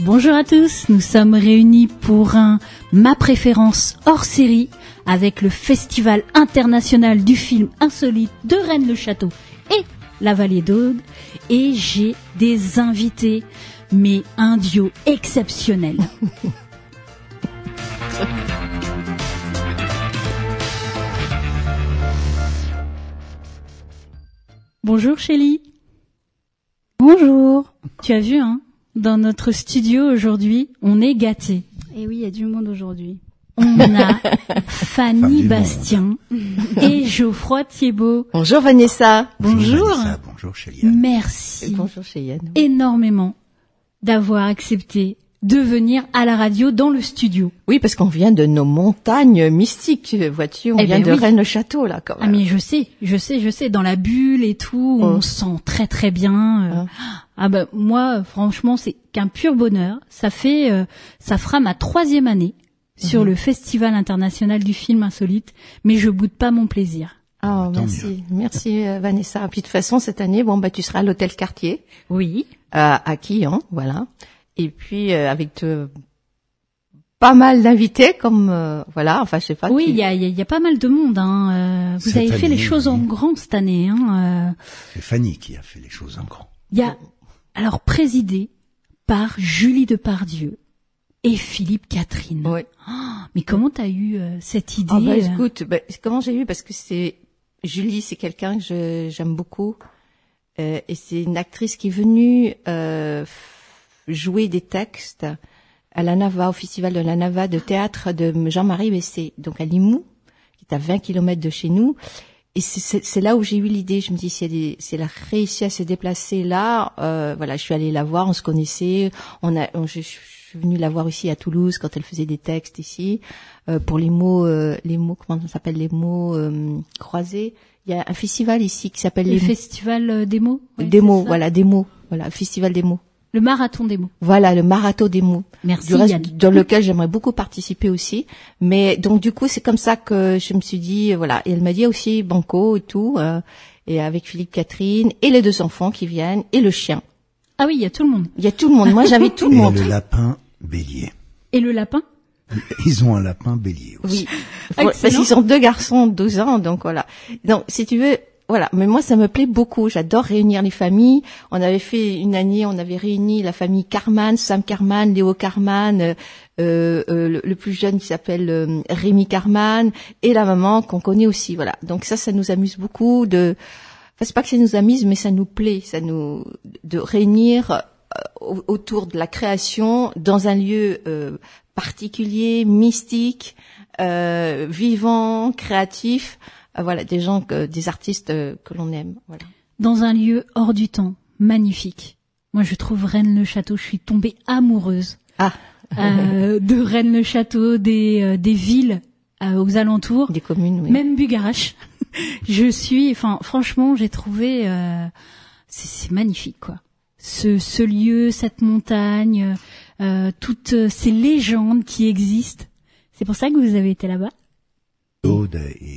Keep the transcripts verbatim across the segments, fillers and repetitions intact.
Bonjour à tous, nous sommes réunis pour un Ma Préférence hors série avec le Festival international du film insolite de Rennes-le-Château et la Vallée d'Aude. Et j'ai des invités, mais un duo exceptionnel. Bonjour Chélie. Bonjour. Tu as vu, hein, dans notre studio aujourd'hui, on est gâtés. Et oui, il y a du monde aujourd'hui. On a Fanny Bastien et Geoffroy Thiebaud. Bonjour Vanessa. Bonjour. Bonjour Vanessa, bonjour Chéliane. Merci Bonjour Cheyenne. énormément d'avoir accepté de venir à la radio dans le studio. Oui, parce qu'on vient de nos montagnes mystiques, vois-tu, on Eh vient ben de oui. Rennes-le-Château, là, quand Ah même. mais je sais, je sais, je sais, dans la bulle et tout, Oh. on se sent très très bien. euh. Ah. Ah ben moi, franchement, c'est qu'un pur bonheur. Ça fait, euh, ça fera ma troisième année sur Mhm. le Festival international du film insolite, mais je boude pas mon plaisir. Ah, Tant merci. Merci, euh, Vanessa. Puis, de toute façon, cette année, bon, bah, tu seras à l'Hôtel Cartier, Oui. à, à Quillan, voilà. Et puis, euh, avec euh, pas mal d'invités, comme, euh, voilà, enfin, je sais pas. Oui, qui- il y a, il y, a, il y a pas mal de monde. Hein. Euh, vous Cette avez fait année, les choses oui. en grand cette année. Hein. Euh, C'est Fanny qui a fait les choses en grand. Il y a, alors, présidé par Julie Depardieu et Philippe Catherine. Oui. Mais comment t'as eu euh, cette idée Ah, bah, euh, écoute, bah, comment j'ai eu? Parce que c'est, Julie, c'est quelqu'un que je, j'aime beaucoup. Euh, et c'est une actrice qui est venue, euh, f- jouer des textes à la Nava, au festival de la Nava de théâtre de Jean-Marie Bessé, donc à Limoux, qui est à vingt kilomètres de chez nous. Et c'est, c'est, c'est là où j'ai eu l'idée. Je me dis, si elle, est- si elle a réussi à se déplacer là, euh, voilà, je suis allée la voir, on se connaissait. On a, on- je, je suis venue la voir aussi à Toulouse quand elle faisait des textes ici euh, pour les mots, euh, les mots, comment ça s'appelle, les mots euh, croisés. Il y a un festival ici qui s'appelle le les festival euh, des mots ouais, des c'est mots, ça. voilà, des mots, voilà, festival des mots. Le marathon des mots. Voilà, le marathon des mots. Merci Du reste, Yann. dans lequel j'aimerais beaucoup participer aussi. Mais donc du coup, c'est comme ça que je me suis dit, euh, voilà. Et elle m'a dit aussi Banco et tout, euh, et avec Philippe Catherine et les deux enfants qui viennent et le chien. Ah oui, il y a tout le monde. Il y a tout le monde. Moi, j'invite tout le Et monde. le lapin bélier. Et le lapin? Ils ont un lapin bélier aussi. Oui. Faut- parce qu'ils sont deux garçons de douze ans, donc voilà. Donc, si tu veux, voilà. Mais moi, ça me plaît beaucoup. J'adore réunir les familles. On avait fait une année, on avait réuni la famille Carman, Sam Carman, Léo Carman, euh, euh, le, le plus jeune qui s'appelle euh, Rémi Carman, et la maman qu'on connaît aussi. Voilà. Donc ça, ça nous amuse beaucoup de. Enfin, c'est pas que ça nous amuse, mais ça nous plaît, ça nous de réunir euh, au- autour de la création dans un lieu euh, particulier, mystique, euh, vivant, créatif. Euh, voilà, des gens, que, des artistes euh, que l'on aime. Voilà. Dans un lieu hors du temps, magnifique. Moi, je trouve Rennes-le-Château, je suis tombée amoureuse Ah, euh, de Rennes-le-Château, des, euh, des villes euh, aux alentours, des communes, oui. même Bugarache. Je suis, enfin, franchement, j'ai trouvé, euh, c'est, c'est magnifique, quoi. Ce, ce lieu, cette montagne, euh, toutes ces légendes qui existent. C'est pour ça que vous avez été là-bas? Aude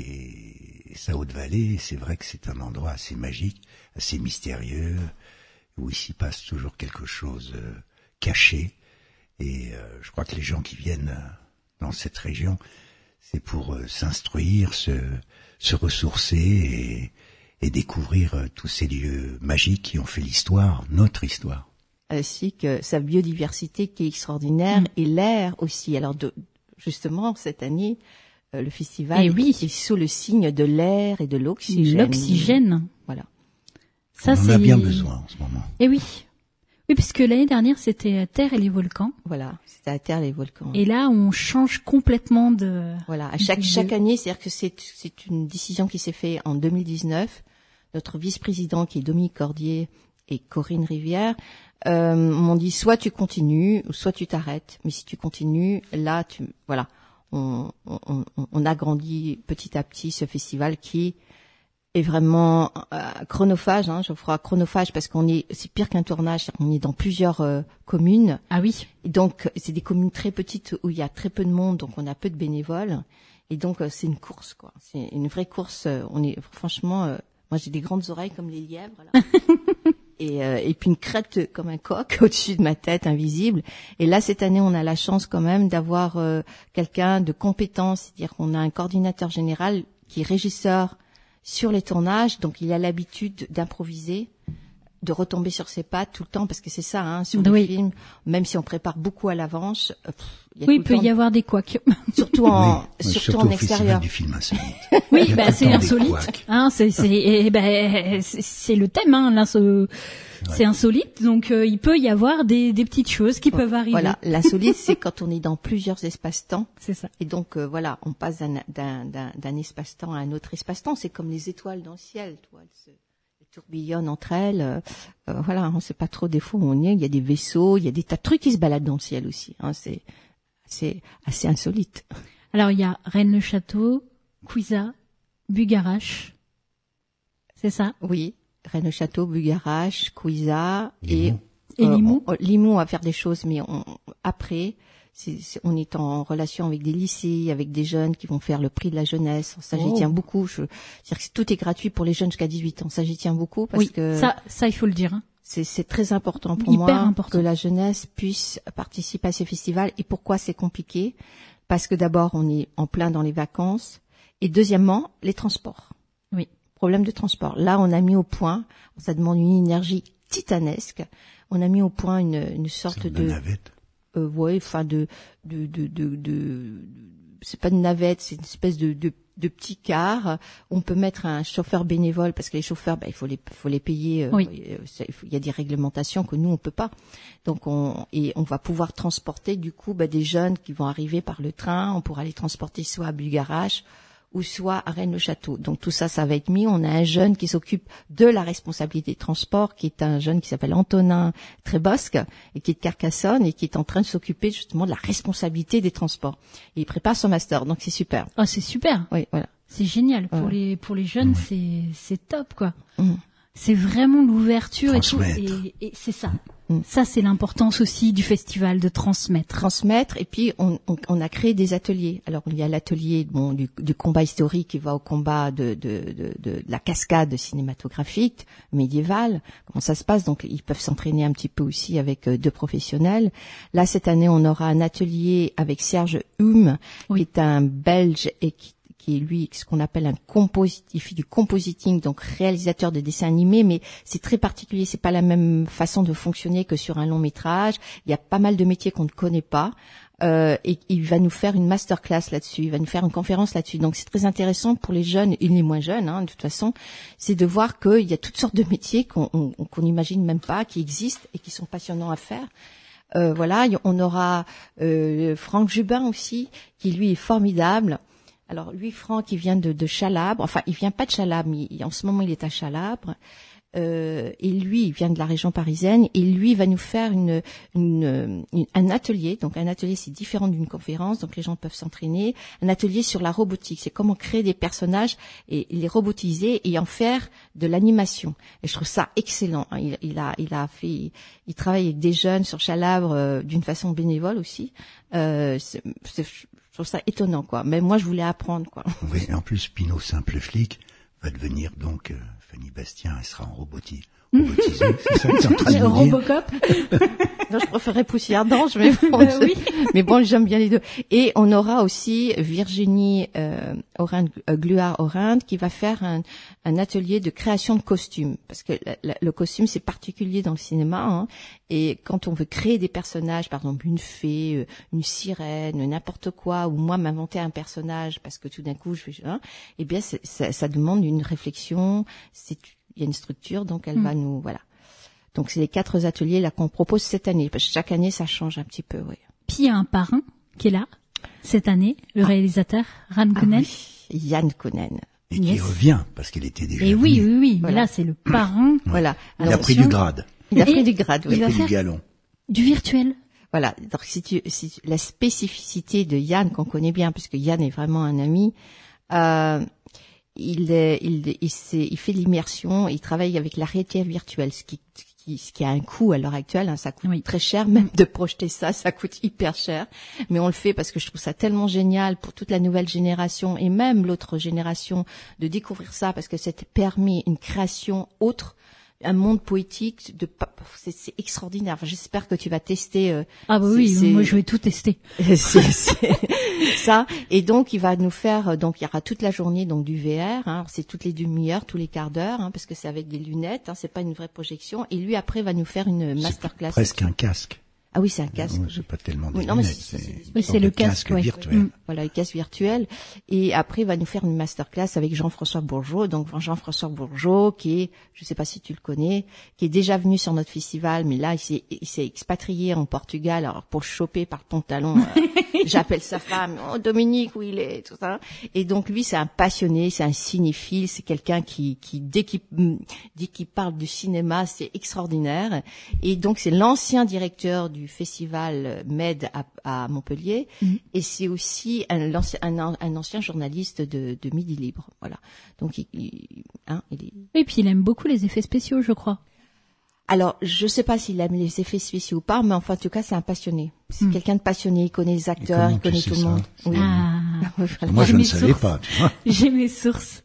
et sa haute vallée, c'est vrai que c'est un endroit assez magique, assez mystérieux, où il s'y passe toujours quelque chose euh, caché. Et euh, je crois que les gens qui viennent euh, dans cette région, c'est pour euh, s'instruire, se, se ressourcer et, et découvrir euh, tous ces lieux magiques qui ont fait l'histoire, notre histoire. Ainsi que sa biodiversité qui est extraordinaire Mm. et l'air aussi. Alors, de, justement, cette année, euh, le festival Eh oui. est sous le signe de l'air et de l'oxygène. L'oxygène. Voilà. Ça, On en c'est... a bien besoin en ce moment. Eh oui. Oui, puisque l'année dernière, c'était Terre et les volcans. Voilà, c'est à terre les volcans. Et là, on change complètement de... Voilà, à chaque de- chaque année, c'est-à-dire que c'est c'est une décision qui s'est faite en deux mille dix-neuf. Notre vice-président, qui est Dominique Cordier et Corinne Rivière, euh, m'ont dit soit tu continues, ou soit tu t'arrêtes. Mais si tu continues, là, tu voilà, on, on, on, on agrandit petit à petit ce festival qui est vraiment euh, chronophage. Hein, je ferai chronophage parce qu'on est, c'est pire qu'un tournage, c'est-à-dire qu'on est dans plusieurs euh, communes. Ah oui. Et donc, c'est des communes très petites où il y a très peu de monde, donc on a peu de bénévoles. Et donc, euh, c'est une course, quoi. C'est une vraie course. euh, On est franchement, euh, moi j'ai des grandes oreilles comme les lièvres. Là. et, euh, et puis une crête comme un coq au-dessus de ma tête, invisible. Et là, cette année, on a la chance quand même d'avoir euh, quelqu'un de compétent, c'est-à-dire qu'on a un coordinateur général qui est régisseur sur les tournages, donc il a l'habitude d'improviser, de retomber sur ses pattes tout le temps, parce que c'est ça, hein, sur oui. les films, même si on prépare beaucoup à l'avance. Pff, y a oui, tout il peut le temps, y avoir des couacs. surtout en, oui, surtout, surtout en au extérieur. Festival du film insolite. Oui, Il y a bah, tout le c'est temps des insolite. couacs. Hein, c'est, c'est, eh ben, c'est, c'est le thème, hein, l'inso- Ouais. c'est insolite, donc euh, il peut y avoir des, des petites choses qui peuvent arriver. Voilà, l'insolite, c'est quand on est dans plusieurs espaces-temps. C'est ça. Et donc, euh, voilà, on passe d'un, d'un, d'un, d'un espace-temps à un autre espace-temps. C'est comme les étoiles dans le ciel, tu vois, elles, se, elles tourbillonnent entre elles. Euh, euh, voilà, on ne sait pas trop des fois où on est. Il y a des vaisseaux, il y a des tas de trucs qui se baladent dans le ciel aussi. Hein, c'est, c'est assez insolite. Alors il y a Rennes-le-Château, Cuisa, Bugarache. C'est ça? Oui, Rennes-le-Château, Bugarache, Cuisa et, Limoux. Et euh, Limoux. on- Limoux, on va faire des choses, mais on, après, c'est, c'est- on est en relation avec des lycées, avec des jeunes qui vont faire le prix de la jeunesse. Ça, j'y Oh. tiens beaucoup. Je, c'est-à-dire que tout est gratuit pour les jeunes jusqu'à dix-huit ans. Ça, j'y tiens beaucoup parce Oui, que ça, ça il faut le dire. Hein. c'est, c'est très important pour Hyper moi important. que la jeunesse puisse participer à ces festivals. Et pourquoi c'est compliqué? Parce que d'abord, on est en plein dans les vacances. Et deuxièmement, les transports. Oui. Problème de transport. Là, on a mis au point, ça demande une énergie titanesque. On a mis au point une, une sorte C'est de, de navette. euh, ouais, enfin de, de, de, de, de, c'est pas une navette, c'est une espèce de, de, de petit car. On peut mettre un chauffeur bénévole parce que les chauffeurs, bah, il faut les, faut les payer. euh, Oui. euh, c'est- il faut- il y a des réglementations que nous on peut pas. Donc on et on va pouvoir transporter du coup bah, des jeunes qui vont arriver par le train. On pourra les transporter soit à Bugarache ou soit à Rennes-le-Château. Donc tout ça, ça va être mis. On a un jeune qui s'occupe de la responsabilité des transports, qui est un jeune qui s'appelle Antonin Trébosque, et qui est de Carcassonne, et qui est en train de s'occuper justement de la responsabilité des transports. Et il prépare son master, donc c'est super. Oh, c'est super. Oui, voilà. C'est génial. Pour Ouais. les, pour les jeunes, c'est, c'est top, quoi. Mm. C'est vraiment l'ouverture et tout. Transmettre. Et, et c'est ça. Mm. Ça, c'est l'importance aussi du festival, de transmettre. Transmettre, et puis on, on, on a créé des ateliers. Alors il y a l'atelier bon, du, du combat historique qui va au combat de, de, de, de la cascade cinématographique médiévale. Comment ça se passe? Donc ils peuvent s'entraîner un petit peu aussi avec euh, deux professionnels. Là cette année on aura un atelier avec Serge Hume, Oui. qui est un Belge et qui qui est lui ce qu'on appelle un composit, il fait du compositing, donc réalisateur de dessins animés, mais c'est très particulier, c'est pas la même façon de fonctionner que sur un long métrage. Il y a pas mal de métiers qu'on ne connaît pas, euh, et il va nous faire une masterclass là-dessus, il va nous faire une conférence là-dessus. Donc c'est très intéressant pour les jeunes et les moins jeunes, hein, de toute façon, c'est de voir qu'il y a toutes sortes de métiers qu'on on, qu'on n'imagine même pas, qui existent et qui sont passionnants à faire. Euh, voilà, on aura euh, Franck Jubin aussi, qui lui est formidable. Alors lui, Franck, il vient de, de Chalabre. Enfin, il vient pas de Chalabre, mais il- en ce moment, il est à Chalabre. Euh, et lui, il vient de la région parisienne. Et lui, il va nous faire une, une, une- un atelier. Donc, un atelier, c'est différent d'une conférence. Donc, les gens peuvent s'entraîner. Un atelier sur la robotique. C'est comment créer des personnages et les robotiser et en faire de l'animation. Et je trouve ça excellent. hein. Il, il a, il a fait, il travaille avec des jeunes sur Chalabre euh, d'une façon bénévole aussi. Euh, c'est, c'est, je trouve ça étonnant, quoi. Mais moi, je voulais apprendre, quoi. Oui, et en plus, Pinot Simple Flic va devenir donc, euh, Fanny Bastien, elle sera en robotisé. Robotisée, c'est ça que tu es en train de nous dire? Robocop. Non, je préférais Poussière d'Ange, mais bon, Euh, oui. mais bon, j'aime bien les deux. Et on aura aussi Virginie euh, Orinde, euh, Gluard-Orinde qui va faire un, un atelier de création de costumes, parce que la- la- le costume c'est particulier dans le cinéma, hein, et quand on veut créer des personnages, par exemple une fée, euh, une sirène, n'importe quoi, ou moi m'inventer un personnage parce que tout d'un coup je fais, hein, eh bien c'est- ça, ça demande une réflexion, c'est il y a une structure, donc elle Mm. va nous voilà. Donc c'est les quatre ateliers là qu'on propose cette année, parce que chaque année ça change un petit peu, oui. Puis il y a un parrain qui est là, cette année, le réalisateur, Ran Ah Kunen. oui, Yann Kounen. Et qui Yes. revient, parce qu'il était déjà Et oui, venu. oui, oui. Mais Voilà. là, c'est le parrain Voilà. Il a Donc, pris du grade, il a Et pris du grade, oui. il il a va pris faire- du galon. du virtuel. Voilà. Donc si tu, si tu- la spécificité de Yann qu'on connaît bien, puisque Yann est vraiment un ami, euh, il, est- il, il, s'est- il fait de l'immersion, il travaille avec la réalité virtuelle, ce qui, qui, ce qui a un coût à l'heure actuelle, hein, ça coûte Oui. très cher, même de projeter ça, ça coûte hyper cher. Mais on le fait parce que je trouve ça tellement génial pour toute la nouvelle génération et même l'autre génération de découvrir ça, parce que ça te permet une création autre un monde poétique. De, c'est, c'est extraordinaire. Enfin, j'espère que tu vas tester. Euh, ah bah c'est, oui, c'est, moi je vais tout tester. c'est, c'est ça. Et donc il va nous faire. Donc il y aura toute la journée donc du V R. Hein, c'est toutes les demi-heures, tous les quarts d'heure, hein, parce que c'est avec des lunettes. Hein, c'est pas une vraie projection. Et lui après va nous faire une masterclass. C'est presque un casque. Ah oui, c'est un casque. Non, c'est pas tellement des oui, non, mais lunettes, c'est, c'est, c'est, c'est, oui, c'est le casque, casque ouais. virtuel. Mmh. Voilà, le casque virtuel. Et après, il va nous faire une masterclass avec Jean-François Bourgeot. Donc, Jean-François Bourgeot, qui est, je sais pas si tu le connais, qui est déjà venu sur notre festival, mais là, il s'est, il s'est expatrié en Portugal, alors pour choper par le pantalon, euh, j'appelle sa femme, oh, Dominique, où il est, tout ça. Et donc, lui, c'est un passionné, c'est un cinéphile, c'est quelqu'un qui, qui, dès qu'il, dès qu'il parle du cinéma, c'est extraordinaire. Et donc, c'est l'ancien directeur du festival M E D à, à Montpellier, mmh. et c'est aussi un, un, un ancien journaliste de, de Midi Libre. Voilà. Donc, il, il, hein, il est... Et puis il aime beaucoup les effets spéciaux, je crois. Alors, je sais pas s'il aime les effets spéciaux ou pas, mais enfin, en tout cas, c'est un passionné. C'est mmh. quelqu'un de passionné. Il connaît les acteurs, il connaît tout le monde. Oui. Ah. Voilà. Moi, je ne sources. savais pas. Tu vois. J'ai mes sources.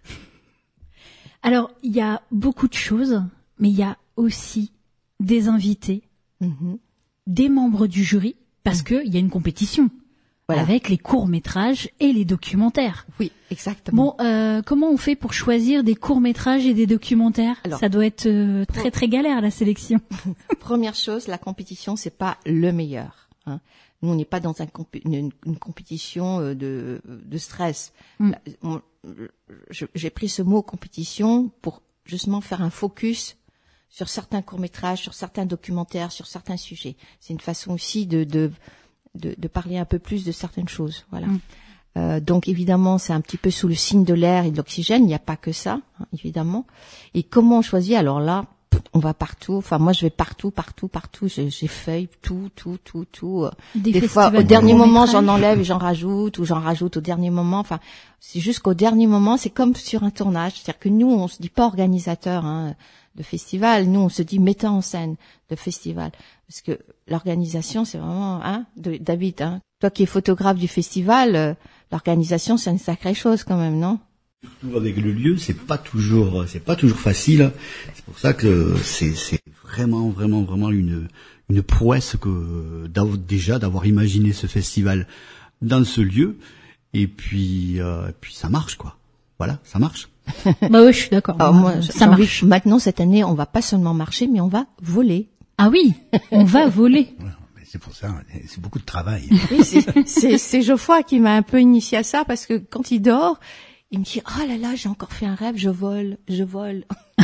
Alors, il y a beaucoup de choses, mais il y a aussi des invités. Mmh. Des membres du jury, parce mmh. qu'il y a une compétition voilà. avec les courts-métrages et les documentaires. Oui, exactement. Bon, euh, comment on fait pour choisir des courts-métrages et des documentaires? Alors, ça doit être euh, très très galère la sélection. Première chose, la compétition, c'est pas le meilleur. Hein. Nous, on n'est pas dans un comp- une, une compétition de, de stress. Mmh. Là, on, je, j'ai pris ce mot compétition pour justement faire un focus sur certains courts-métrages, sur certains documentaires, sur certains sujets. C'est une façon aussi de, de, de, de parler un peu plus de certaines choses. Voilà. Mmh. Euh, donc évidemment, c'est un petit peu sous le signe de l'air et de l'oxygène. Il n'y a pas que ça, hein, évidemment. Et comment on choisit? Alors là, on va partout. Enfin, moi, je vais partout, partout, partout. J'ai, j'ai feuille tout, tout, tout, tout. Des, Des fois, au dernier moment, j'en enlève et j'en rajoute, ou j'en rajoute au dernier moment. Enfin, c'est juste qu'au dernier moment, c'est comme sur un tournage. C'est-à-dire que nous, on se dit pas organisateur, hein, de festival. Nous, on se dit metteur en scène de festival. Parce que l'organisation, c'est vraiment, hein, de, David, hein. Toi qui es photographe du festival, euh, l'organisation, c'est une sacrée chose quand même, non? Surtout avec le lieu, c'est pas toujours, c'est pas toujours facile. C'est pour ça que c'est, c'est vraiment, vraiment, vraiment une, une prouesse que, d'avoir, déjà d'avoir imaginé ce festival dans ce lieu. Et puis, euh, puis ça marche, quoi. Voilà, ça marche. Bah oui, je suis d'accord. Alors moi, ça marche. Envie, maintenant, cette année, on va pas seulement marcher, mais on va voler. Ah oui, on va voler. Ouais, mais c'est pour ça, c'est beaucoup de travail. Oui, c'est, c'est, c'est Geoffroy qui m'a un peu initié à ça, parce que quand il dort, il me dit, oh là là, j'ai encore fait un rêve, je vole, je vole.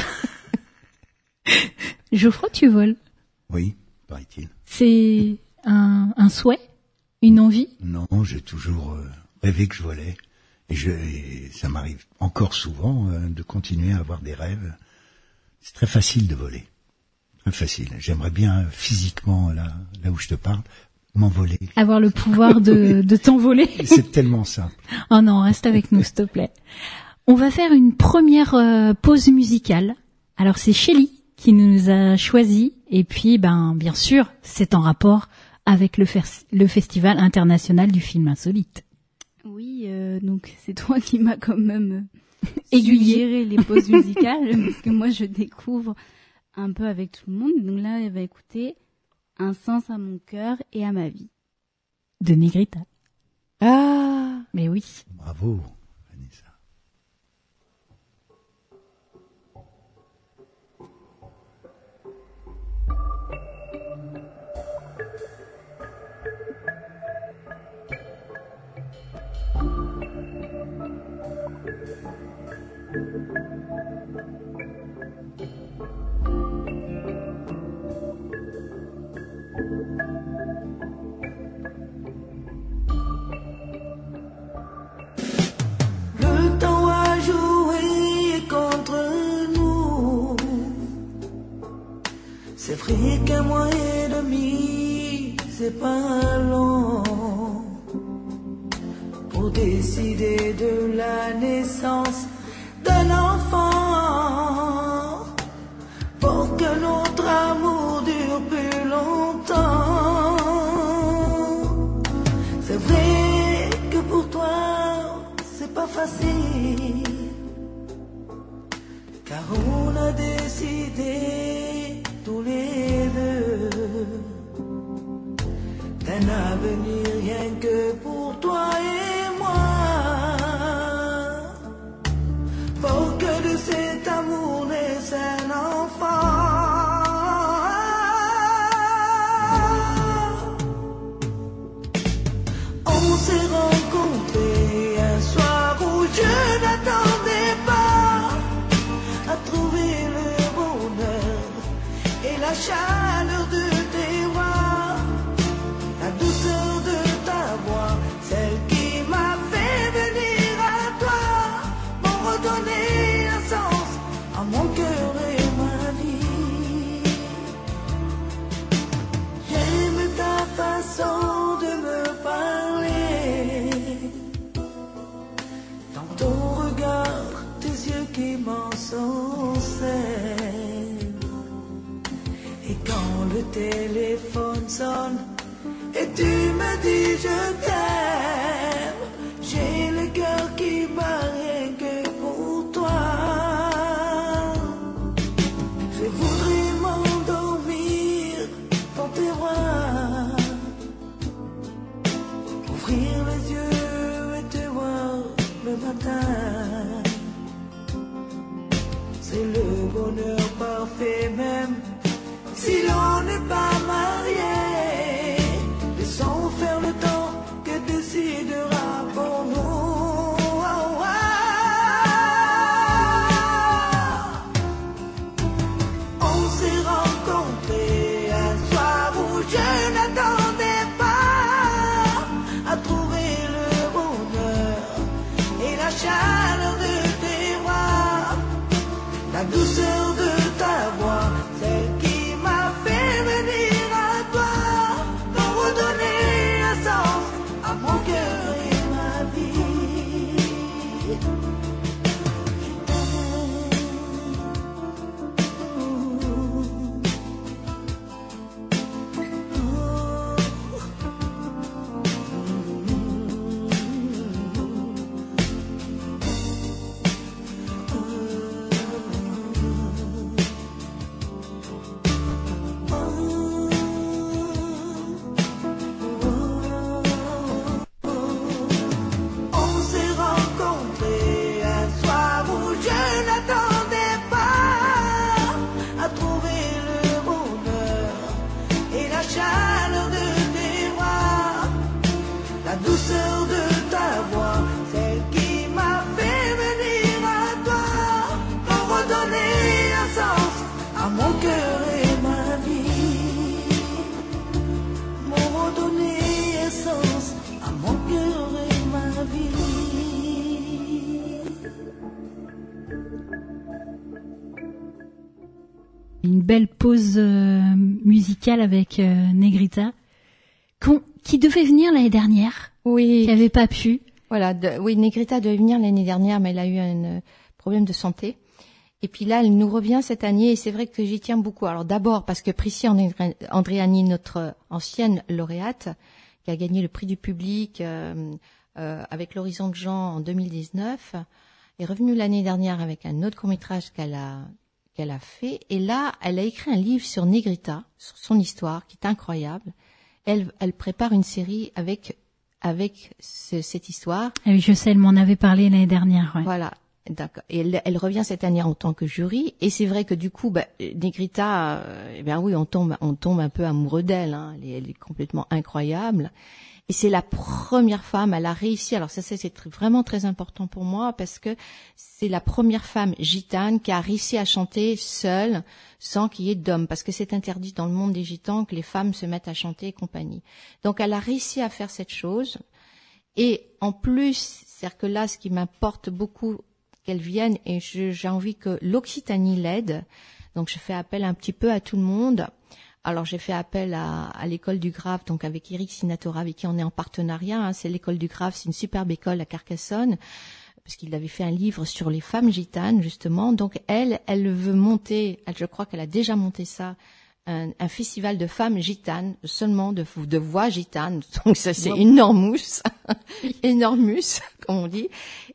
Geoffroy, tu voles? Oui, paraît-il. C'est un, un souhait? Une envie? Non, j'ai toujours euh, rêvé que je volais. Et, je, et ça m'arrive encore souvent euh, de continuer à avoir des rêves. C'est très facile de voler. Très facile. J'aimerais bien euh, physiquement, là, là où je te parle, m'envoler. Avoir le pouvoir de, de t'envoler. C'est tellement simple. Oh non, reste avec nous, s'il te plaît. On va faire une première euh, pause musicale. Alors c'est Shelly qui nous a choisi. Et puis, ben, bien sûr, c'est en rapport avec le, fer- le Festival international du film insolite. Oui, euh, donc c'est toi qui m'as quand même aiguillé suggéré les pauses musicales, parce que moi je découvre un peu avec tout le monde. Donc là, elle va écouter Un sens à mon cœur et à ma vie. De Negrita. Ah, mais oui. Bravo, Vanessa. Le temps a joué contre nous. C'est vrai qu'un mois et demi, c'est pas long pour décider de la naissance d'un enfant, pour que notre amour dure plus longtemps. C'est vrai que pour toi c'est pas facile, car on a décidé décidé tous les deux d'un avenir rien que pour toi et moi, pour que de cet amour naisse un enfant. On s'est rencontrés un soir où je n'attendais pas à trouver le bonheur et la chaleur de tes bras, la douceur de ta voix, celle qui m'a fait venir à toi, pour redonner un sens à mon cœur et ma vie. J'aime ta façon de me parler, dans ton regard, tes yeux qui m'ensorcellent. Et quand le téléphone sonne et tu me dis je t'aime, j'ai le cœur qui bat rien que pour toi. Je voudrais m'endormir dans tes bras, ouvrir les yeux et te voir le matin. C'est le bonheur parfait même si l'on n'est pas marié. Laissons faire le temps que décidera pour nous. Oh, oh. On s'est rencontrés un soir où je n'attendais pas à trouver le bonheur et la chaleur de tes bras, la douceur de ta voix, celle qui m'a fait venir à toi, pour redonner un sens à mon cœur et ma vie. On s'est rencontrés un soir où je n'attendais pas à trouver le bonheur et la chaleur de tes bras, la douceur de ta voix, celle qui m'a fait venir à toi, pour redonner un sens à mon cœur et ma vie, pour redonner un sens à mon cœur et ma vie. Une belle pause euh, musicale avec euh, Negrita, qu'on- qui devait venir l'année dernière, Oui, qui avait pas pu. voilà. De, oui, Negrita devait venir l'année dernière, mais elle a eu un euh, problème de santé. Et puis là, elle nous revient cette année, et c'est vrai que j'y tiens beaucoup. Alors d'abord parce que Priscilla André- Andréani, notre ancienne lauréate, qui a gagné le prix du public euh, euh, avec l'Horizon de Jean en deux mille dix-neuf, est revenue l'année dernière avec un autre court-métrage qu'elle a qu'elle a fait. Et là, elle a écrit un livre sur Negrita, sur son histoire, qui est incroyable. Elle, elle prépare une série avec avec ce- cette histoire. Ah oui, je sais, elle m'en avait parlé l'année dernière. Ouais. Voilà. D'accord. Et elle, elle revient cette année en tant que jury. Et c'est vrai que du coup, bah, Negrita, euh, eh bien oui, on tombe, on tombe un peu amoureux d'elle. Hein. Elle, est, elle est complètement incroyable. Et c'est la première femme, elle a réussi. Alors ça, c'est, c'est tr- vraiment très important pour moi parce que c'est la première femme gitane qui a réussi à chanter seule, sans qu'il y ait d'hommes, parce que c'est interdit dans le monde des gitans que les femmes se mettent à chanter et compagnie. Donc elle a réussi à faire cette chose. Et en plus, c'est-à-dire que là, ce qui m'importe beaucoup, qu'elle vienne, et je, j'ai envie que l'Occitanie l'aide. Donc je fais appel un petit peu à tout le monde. Alors j'ai fait appel à, à l'école du Grave, donc avec Eric Sinatora, avec qui on est en partenariat. Hein. C'est l'école du Grave, c'est une superbe école à Carcassonne, parce qu'il avait fait un livre sur les femmes gitanes justement. Donc elle, elle veut monter, elle, je crois qu'elle a déjà monté ça, un, un festival de femmes gitanes, seulement de, de voix gitanes. Donc ça c'est Wow. énormous, énormus comme on dit.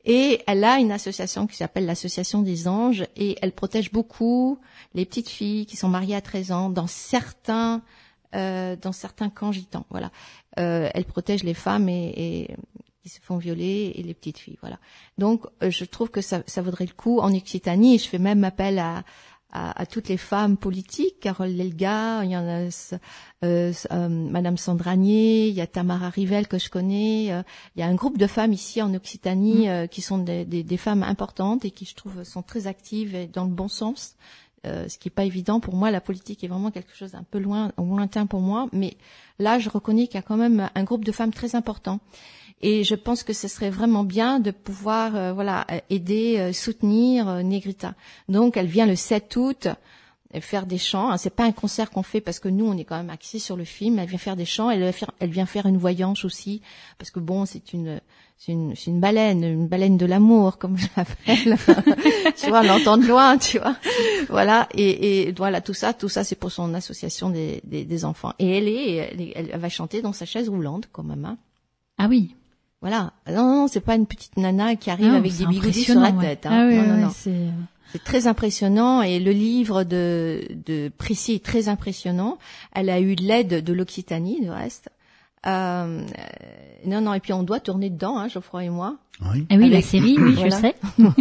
Et elle a une association qui s'appelle l'Association des Anges, et elle protège beaucoup les petites filles qui sont mariées à treize ans dans certains euh, dans certains camps gitans. Voilà, euh, elle protège les femmes et, et qui se font violer et les petites filles. Voilà. Donc, euh, je trouve que ça, ça vaudrait le coup en Occitanie. Je fais même appel à À, à toutes les femmes politiques, Carole Lelga, il y en a euh, euh, Madame Sandranier, il y a Tamara Rivel que je connais, euh, il y a un groupe de femmes ici en Occitanie euh, qui sont des, des, des femmes importantes et qui, je trouve, sont très actives et dans le bon sens, euh, ce qui est pas évident pour moi. La politique est vraiment quelque chose un peu loin, lointain pour moi, mais là, je reconnais qu'il y a quand même un groupe de femmes très important. Et je pense que ce serait vraiment bien de pouvoir euh, voilà aider, euh, soutenir euh, Negrita. Donc elle vient le sept août euh, faire des chants. Hein, c'est pas un concert qu'on fait parce que nous on est quand même axés sur le film. Elle vient faire des chants. Elle, faire, elle vient faire une voyance aussi parce que bon c'est une c'est une c'est une baleine, une baleine de l'amour comme je l'appelle. Tu vois, on l'entend de loin, tu vois. Voilà et, et voilà tout ça, tout ça c'est pour son association des des, des enfants. Et elle est, elle est elle va chanter dans sa chaise roulante quand même. Hein. Ah oui. Voilà. Non, non, c'est pas une petite nana qui arrive Non, avec c'est des bigoudis sur la impressionnant, tête. ouais. Hein. Ah oui, non, non, ouais, non. c'est... C'est très impressionnant et le livre de, de Précy est très impressionnant. Elle a eu l'aide de l'Occitanie, du reste. Euh, non, non, et puis on doit tourner dedans, hein, Geoffroy et moi. Oui. Ah oui, Avec- la série, oui, Voilà. je sais.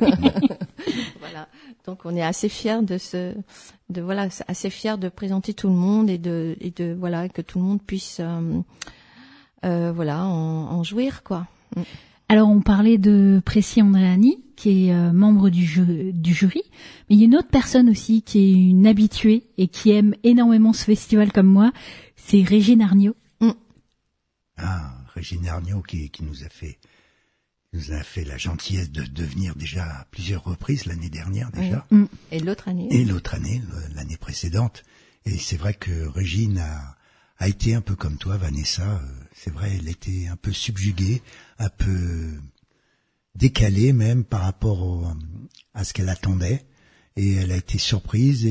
Voilà. Donc on est assez fiers de ce, de voilà, assez fiers de présenter tout le monde et de, et de voilà que tout le monde puisse, euh, euh, voilà, en, en jouir quoi. Alors, on parlait de Précy Andréani, qui est euh, membre du, ju- du jury, mais il y a une autre personne aussi qui est une habituée et qui aime énormément ce festival comme moi, c'est Régine Arnaud. Ah, Régine Arnaud qui, qui nous a fait, nous a fait la gentillesse de, de venir déjà à plusieurs reprises l'année dernière déjà, Mm. Et l'autre année. et l'autre année, le- l'année précédente. Et c'est vrai que Régine a, a été un peu comme toi, Vanessa. euh, C'est vrai, elle était un peu subjuguée, un peu décalée même par rapport au- à ce qu'elle attendait. Et elle a été surprise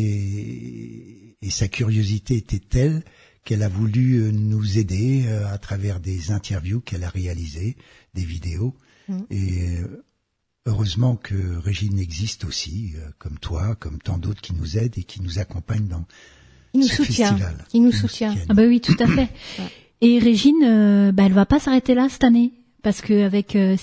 et, et sa curiosité était telle qu'elle a voulu euh, nous aider euh, à travers des interviews qu'elle a réalisées, des vidéos. Mm. Et euh, heureusement que Régine existe aussi, euh, comme toi, comme tant d'autres qui nous aident et qui nous accompagnent dans Qui nous ce soutient. festival. Qui nous Qui soutient. soutiennent. Ah bah oui, tout à fait. Et Régine, euh, bah, elle va pas s'arrêter là cette année, parce qu'avec euh,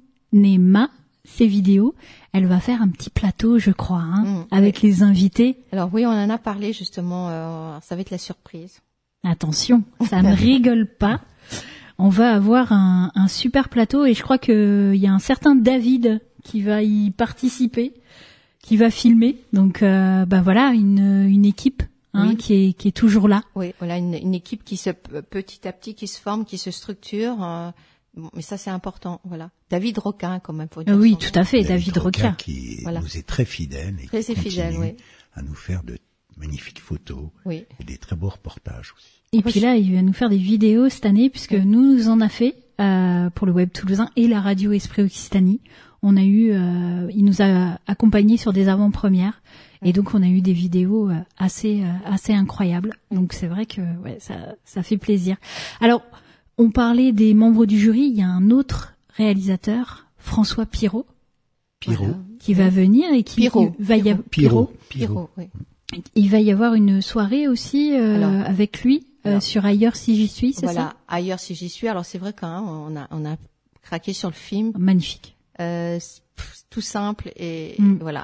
Cinéma, ses vidéos, elle va faire un petit plateau, je crois, hein, Mm. avec les invités. Alors oui, on en a parlé justement. Euh, ça va être la surprise. Attention, ça ne rigole pas. On va avoir un, un super plateau et je crois que il y a un certain David qui va y participer, qui va filmer. Donc, euh, bah voilà, une, une équipe hein, Oui. qui est qui est toujours là. Oui, voilà une, une équipe qui se petit à petit qui se forme, qui se structure. euh, bon, mais ça c'est important. Voilà. David Roquin, quand même. Faut dire Euh, oui, son tout nom. à fait, David Roquin. qui Voilà. nous est très fidèle et Très qui fidèle, continue oui. à nous faire de magnifiques photos Oui. et des très beaux reportages aussi. Et puis là, il va nous faire des vidéos cette année, puisque nous, nous en a fait euh, pour le Web Toulousain et la radio Esprit Occitanie. On a eu, euh, il nous a accompagnés sur des avant-premières, et donc on a eu des vidéos euh, assez euh, assez incroyables. Donc c'est vrai que ouais, ça ça fait plaisir. Alors, on parlait des membres du jury. Il y a un autre réalisateur, François Pirot, Pirot. Voilà. qui va venir et qui Pirot. va y avoir Pirot. Pierrot, oui. Il va y avoir une soirée aussi euh, Alors. avec lui euh, Alors. sur Ailleurs si j'y suis, c'est Voilà. Ailleurs si j'y suis. Alors c'est vrai qu'on a on a craqué sur le film. ça? Magnifique. Euh, c'est tout simple et Mm. voilà.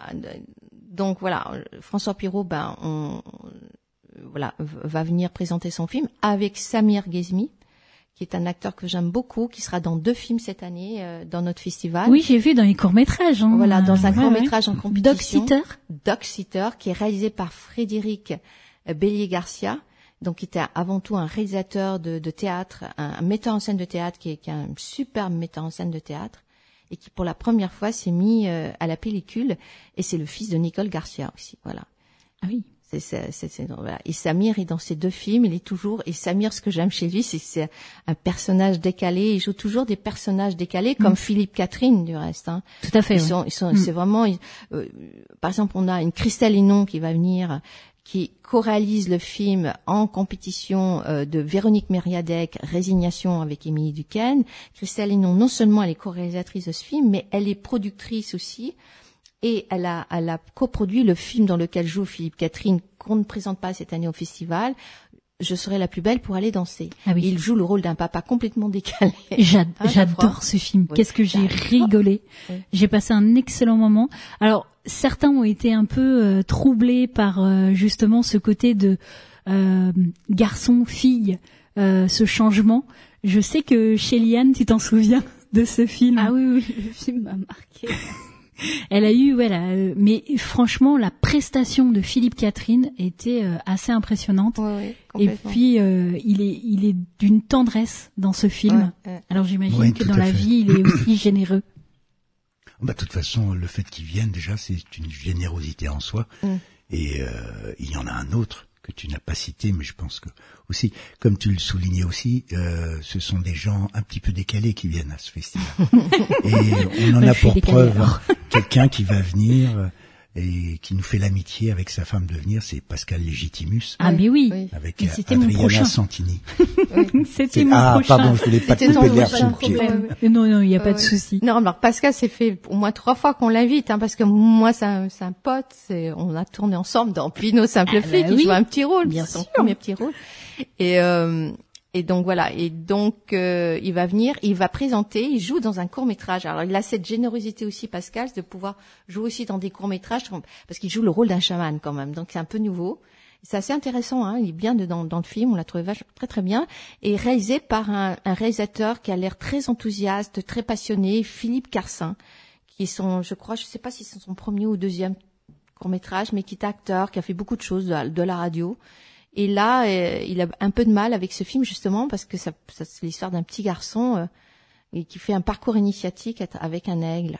Donc voilà, François Pirot, ben on, voilà va venir présenter son film avec Samir Ghezmi, qui est un acteur que j'aime beaucoup, qui sera dans deux films cette année euh, dans notre festival. Oui, j'ai vu dans les courts-métrages. Hein. Voilà, dans un Ouais, court-métrage en ouais. compétition. Dog Sitter. Dog Sitter, qui est réalisé par Frédéric Bélier-Garcia, donc qui était avant tout un réalisateur de, de théâtre, un, un metteur en scène de théâtre, qui est, qui est un superbe metteur en scène de théâtre, et qui pour la première fois s'est mis euh, à la pellicule, et c'est le fils de Nicole Garcia aussi, voilà. Ah oui. C'est, c'est, c'est, c'est- voilà. Et Samir est dans ces deux films, il est toujours, et Samir, ce que j'aime chez lui, c'est que c'est un personnage décalé, il joue toujours des personnages décalés, comme Mm. Philippe Catherine, du reste, hein. Tout à fait. Ils ouais. sont, ils sont, Mm. c'est vraiment, ils- euh, par exemple, on a une Christelle Hénon qui va venir, qui co-réalise le film en compétition euh, de Véronique Mériadec, Résignation avec Émilie Duquesne. Christelle Hénon, non seulement elle est co-réalisatrice de ce film, mais elle est productrice aussi. Et elle a, elle a coproduit le film dans lequel joue Philippe Catherine, qu'on ne présente pas cette année au festival, Je serai la plus belle pour aller danser. Ah oui. Il joue le rôle d'un papa complètement décalé. J'ad- Ah, j'adore ce film. Oui. Qu'est-ce que j'ai J'adore. rigolé. Oui. J'ai passé un excellent moment. Alors, certains ont été un peu euh, troublés par euh, justement ce côté de euh, garçon-fille, euh, ce changement. Je sais que chez Liane, tu t'en souviens de ce film. Ah oui, oui, le film m'a marqué. Elle a eu, voilà, euh, mais franchement, la prestation de Philippe Catherine était euh, assez impressionnante. Oui, oui, Et complètement. puis, euh, il est, il est d'une tendresse dans ce film. Ouais, ouais. Alors, j'imagine Oui, que tout dans à la fait. vie, il est aussi généreux. Bah, de toute façon, le fait qu'ils viennent, déjà, c'est une générosité en soi. Mm. Et euh, il y en a un autre que tu n'as pas cité, mais je pense que aussi, comme tu le soulignais aussi, euh, ce sont des gens un petit peu décalés qui viennent à ce festival. Et on en Bah, a je suis pour décalée, preuve alors. quelqu'un qui va venir euh, et qui nous fait l'amitié avec sa femme de venir, c'est Pascal Légitimus, Ah, mais oui. oui. avec Mais euh, c'était mon Adriana prochain. Santini. C'était C'est- mon ah, prochain. pardon, je voulais pas te C'était couper ton l'air prochain sous le pied. problème. Euh, Non, non, il n'y a pas de Ouais. souci. Non, alors Pascal, c'est fait au moins trois fois qu'on l'invite, hein, parce que moi, c'est un, c'est un pote, c'est, on a tourné ensemble dans Pinot Simple Ah, Flic, bah il oui. joue un petit rôle, Bien c'est son sûr. premier petit rôle. Et, euh, et donc voilà, et donc euh, il va venir, il va présenter, il joue dans un court métrage. Alors il a cette générosité aussi, Pascal, de pouvoir jouer aussi dans des courts métrages, parce qu'il joue le rôle d'un chaman quand même, donc c'est un peu nouveau. C'est assez intéressant, hein, il est bien dedans dans le film, on l'a trouvé vach- très très bien, et réalisé par un, un réalisateur qui a l'air très enthousiaste, très passionné, Philippe Carcin, qui est son, je crois, je sais pas si c'est son premier ou deuxième court métrage, mais qui est acteur, qui a fait beaucoup de choses de la, de la radio. Et là, euh, il a un peu de mal avec ce film justement parce que ça, ça c'est l'histoire d'un petit garçon euh, et qui fait un parcours initiatique at- avec un aigle.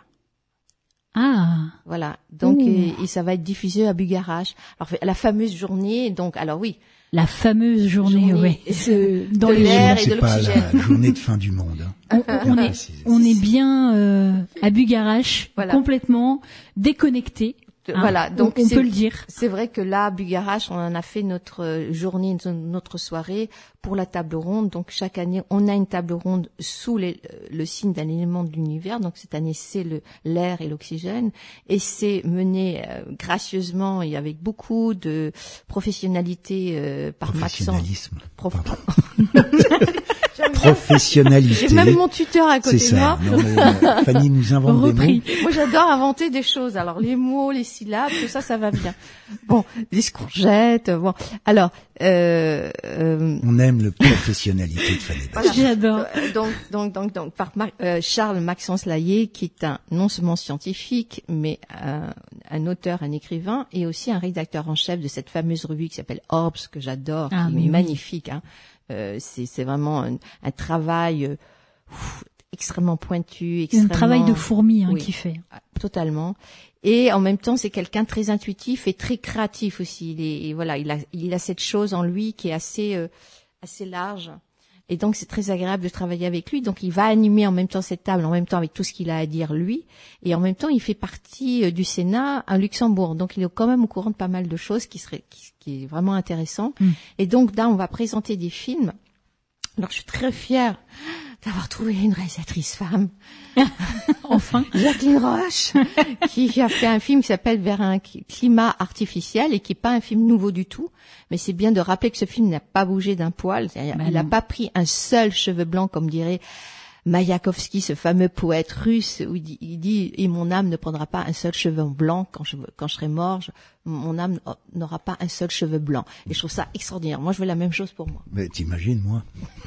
Ah, Voilà. Donc Ouh. et, et ça va être diffusé à Bugarach. Alors la fameuse journée. Donc alors oui, la fameuse journée, Journée ouais. Ce- dans de les l'air et C'est de pas l'oxygène. la journée de fin du monde. Hein. on, on Bien est, précisé. on est bien euh, à Bugarach, Voilà. complètement déconnecté. de- hein. voilà. Donc on, on c'est- peut le dire. C'est vrai que là, à Bugarach, on en a fait notre euh, journée, notre soirée pour la table ronde. Donc chaque année, on a une table ronde sous les- le signe d'un élément de l'univers. Donc cette année, c'est le l'air et l'oxygène. Et c'est mené euh, gracieusement et avec beaucoup de professionnalité euh, par Maxence. Professionnalisme. Prof- Pardon. J'aime bien. Professionnalité. J'ai même mon tuteur à côté C'est de moi. ça. Non, mais, euh, Fanny nous invente des Repris. mots. Moi, j'adore inventer des choses. Alors, les mots, les syllabes, tout ça, ça va bien. Bon, des courgettes, bon. Alors, euh, euh, On aime le professionnalité de Fanny. Voilà. J'adore. Euh, donc, donc, donc, donc, par Mar- euh, Charles Maxence Laillé, qui est un non seulement scientifique, mais un, un auteur, un écrivain, et aussi un rédacteur en chef de cette fameuse revue qui s'appelle Orbs, que j'adore, Ah, qui mais est oui. magnifique. Hein. Euh, c'est, c'est vraiment un, un travail euh, pff, extrêmement pointu, C'est un extrêmement travail de fourmi hein, Oui. qu'il fait. totalement. Et en même temps, c'est quelqu'un de très intuitif et très créatif aussi. Il est, et voilà, il a, il a cette chose en lui qui est assez, euh, assez large. Et donc, c'est très agréable de travailler avec lui. Donc, il va animer en même temps cette table, en même temps avec tout ce qu'il a à dire lui. Et en même temps, il fait partie euh, du Sénat à Luxembourg. Donc, il est quand même au courant de pas mal de choses qui seraient, qui, qui est vraiment intéressant. Mm. Et donc, là, on va présenter des films. Alors, je suis très fière d'avoir trouvé une réalisatrice femme. Enfin. Jacqueline Roche, qui a fait un film qui s'appelle Vers un climat artificiel et qui n'est pas un film nouveau du tout. Mais c'est bien de rappeler que ce film n'a pas bougé d'un poil. C'est-à-dire, Bah il n'a non. pas pris un seul cheveu blanc, comme dirait Mayakovsky, ce fameux poète russe, où il dit, il dit « Et mon âme ne prendra pas un seul cheveu blanc quand je, quand je serai mort. Je- mon âme n'aura pas un seul cheveu blanc. » Et je trouve ça extraordinaire. Moi, je veux la même chose pour moi. Mais t'imagines, moi,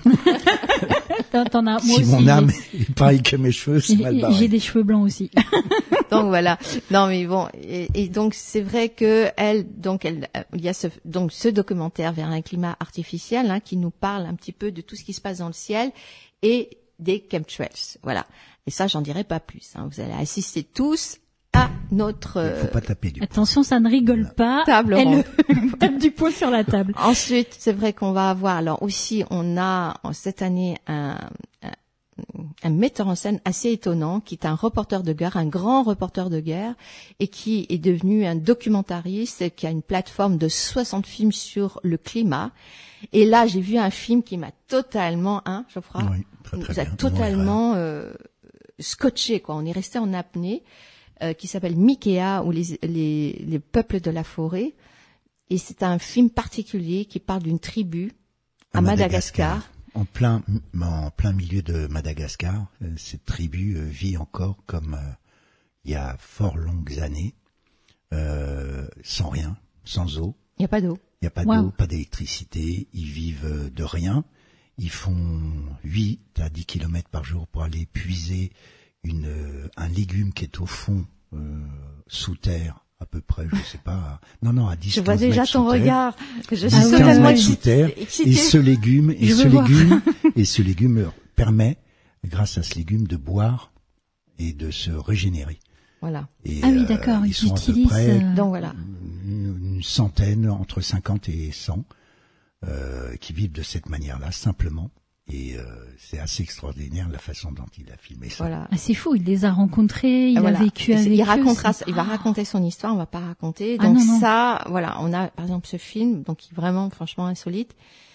T'en, t'en as, moi si aussi. mon âme j'ai- est pareil que mes cheveux, c'est mal j'ai, barré. j'ai des cheveux blancs aussi. Donc voilà. Non mais bon, et, et donc c'est vrai que elle, donc elle, euh, il y a ce donc ce documentaire Vers un climat artificiel hein, qui nous parle un petit peu de tout ce qui se passe dans le ciel et des chemtrails. Voilà. Et ça, j'en dirai pas plus. Hein. Vous allez assister tous à notre Il euh, faut pas taper du poing. Attention, ça ne rigole pas. Table Elle ronde. tape du poing sur la table. Ensuite, c'est vrai qu'on va avoir, alors aussi, on a en- cette année un, un un metteur en scène assez étonnant, qui est un reporter de guerre, un grand reporter de guerre, et qui est devenu un documentariste, qui a une plateforme de soixante films sur le climat. Et là, j'ai vu un film qui m'a totalement, hein, Geoffroy, Oui, très, très nous a bien. totalement euh, scotché, quoi. On est resté en apnée, euh, qui s'appelle Mikea, ou les, les, les peuples de la forêt. Et c'est un film particulier qui parle d'une tribu à, à Madagascar. Madagascar. En plein, en plein milieu de Madagascar, euh, cette tribu euh, vit encore comme euh, il y a fort longues années, euh, sans rien, sans eau. Il n'y a pas d'eau. Il n'y a pas Wow. d'eau, pas d'électricité. Ils vivent euh, de rien. Ils font huit à dix kilomètres par jour pour aller puiser une, euh, un légume qui est au fond, euh, sous terre, à peu près, je sais pas. Non, non, à dix, Je vois quinze déjà mètres ton sous terre. regard. Je suis dix, quinze totalement mètres sous terre. excitée. Et ce légume, et Je ce veux voir. légume, et ce légume leur permet, grâce à ce légume, de boire et de se régénérer. Voilà. Et, Ah oui, euh, d'accord, ils ils sont à peu utilisent, près euh, Donc voilà. une, une centaine, entre cinquante et cent, euh, qui vivent de cette manière-là, simplement. Et euh, c'est assez extraordinaire la façon dont il a filmé ça. Voilà. Ah, c'est fou, il les a rencontrés, il Ah, voilà. a vécu Et avec il eux. racontera, c'est- il va raconter son histoire, on va pas raconter. Ah, Donc non, non. ça, voilà, on a par exemple ce film, donc qui est vraiment franchement insolite.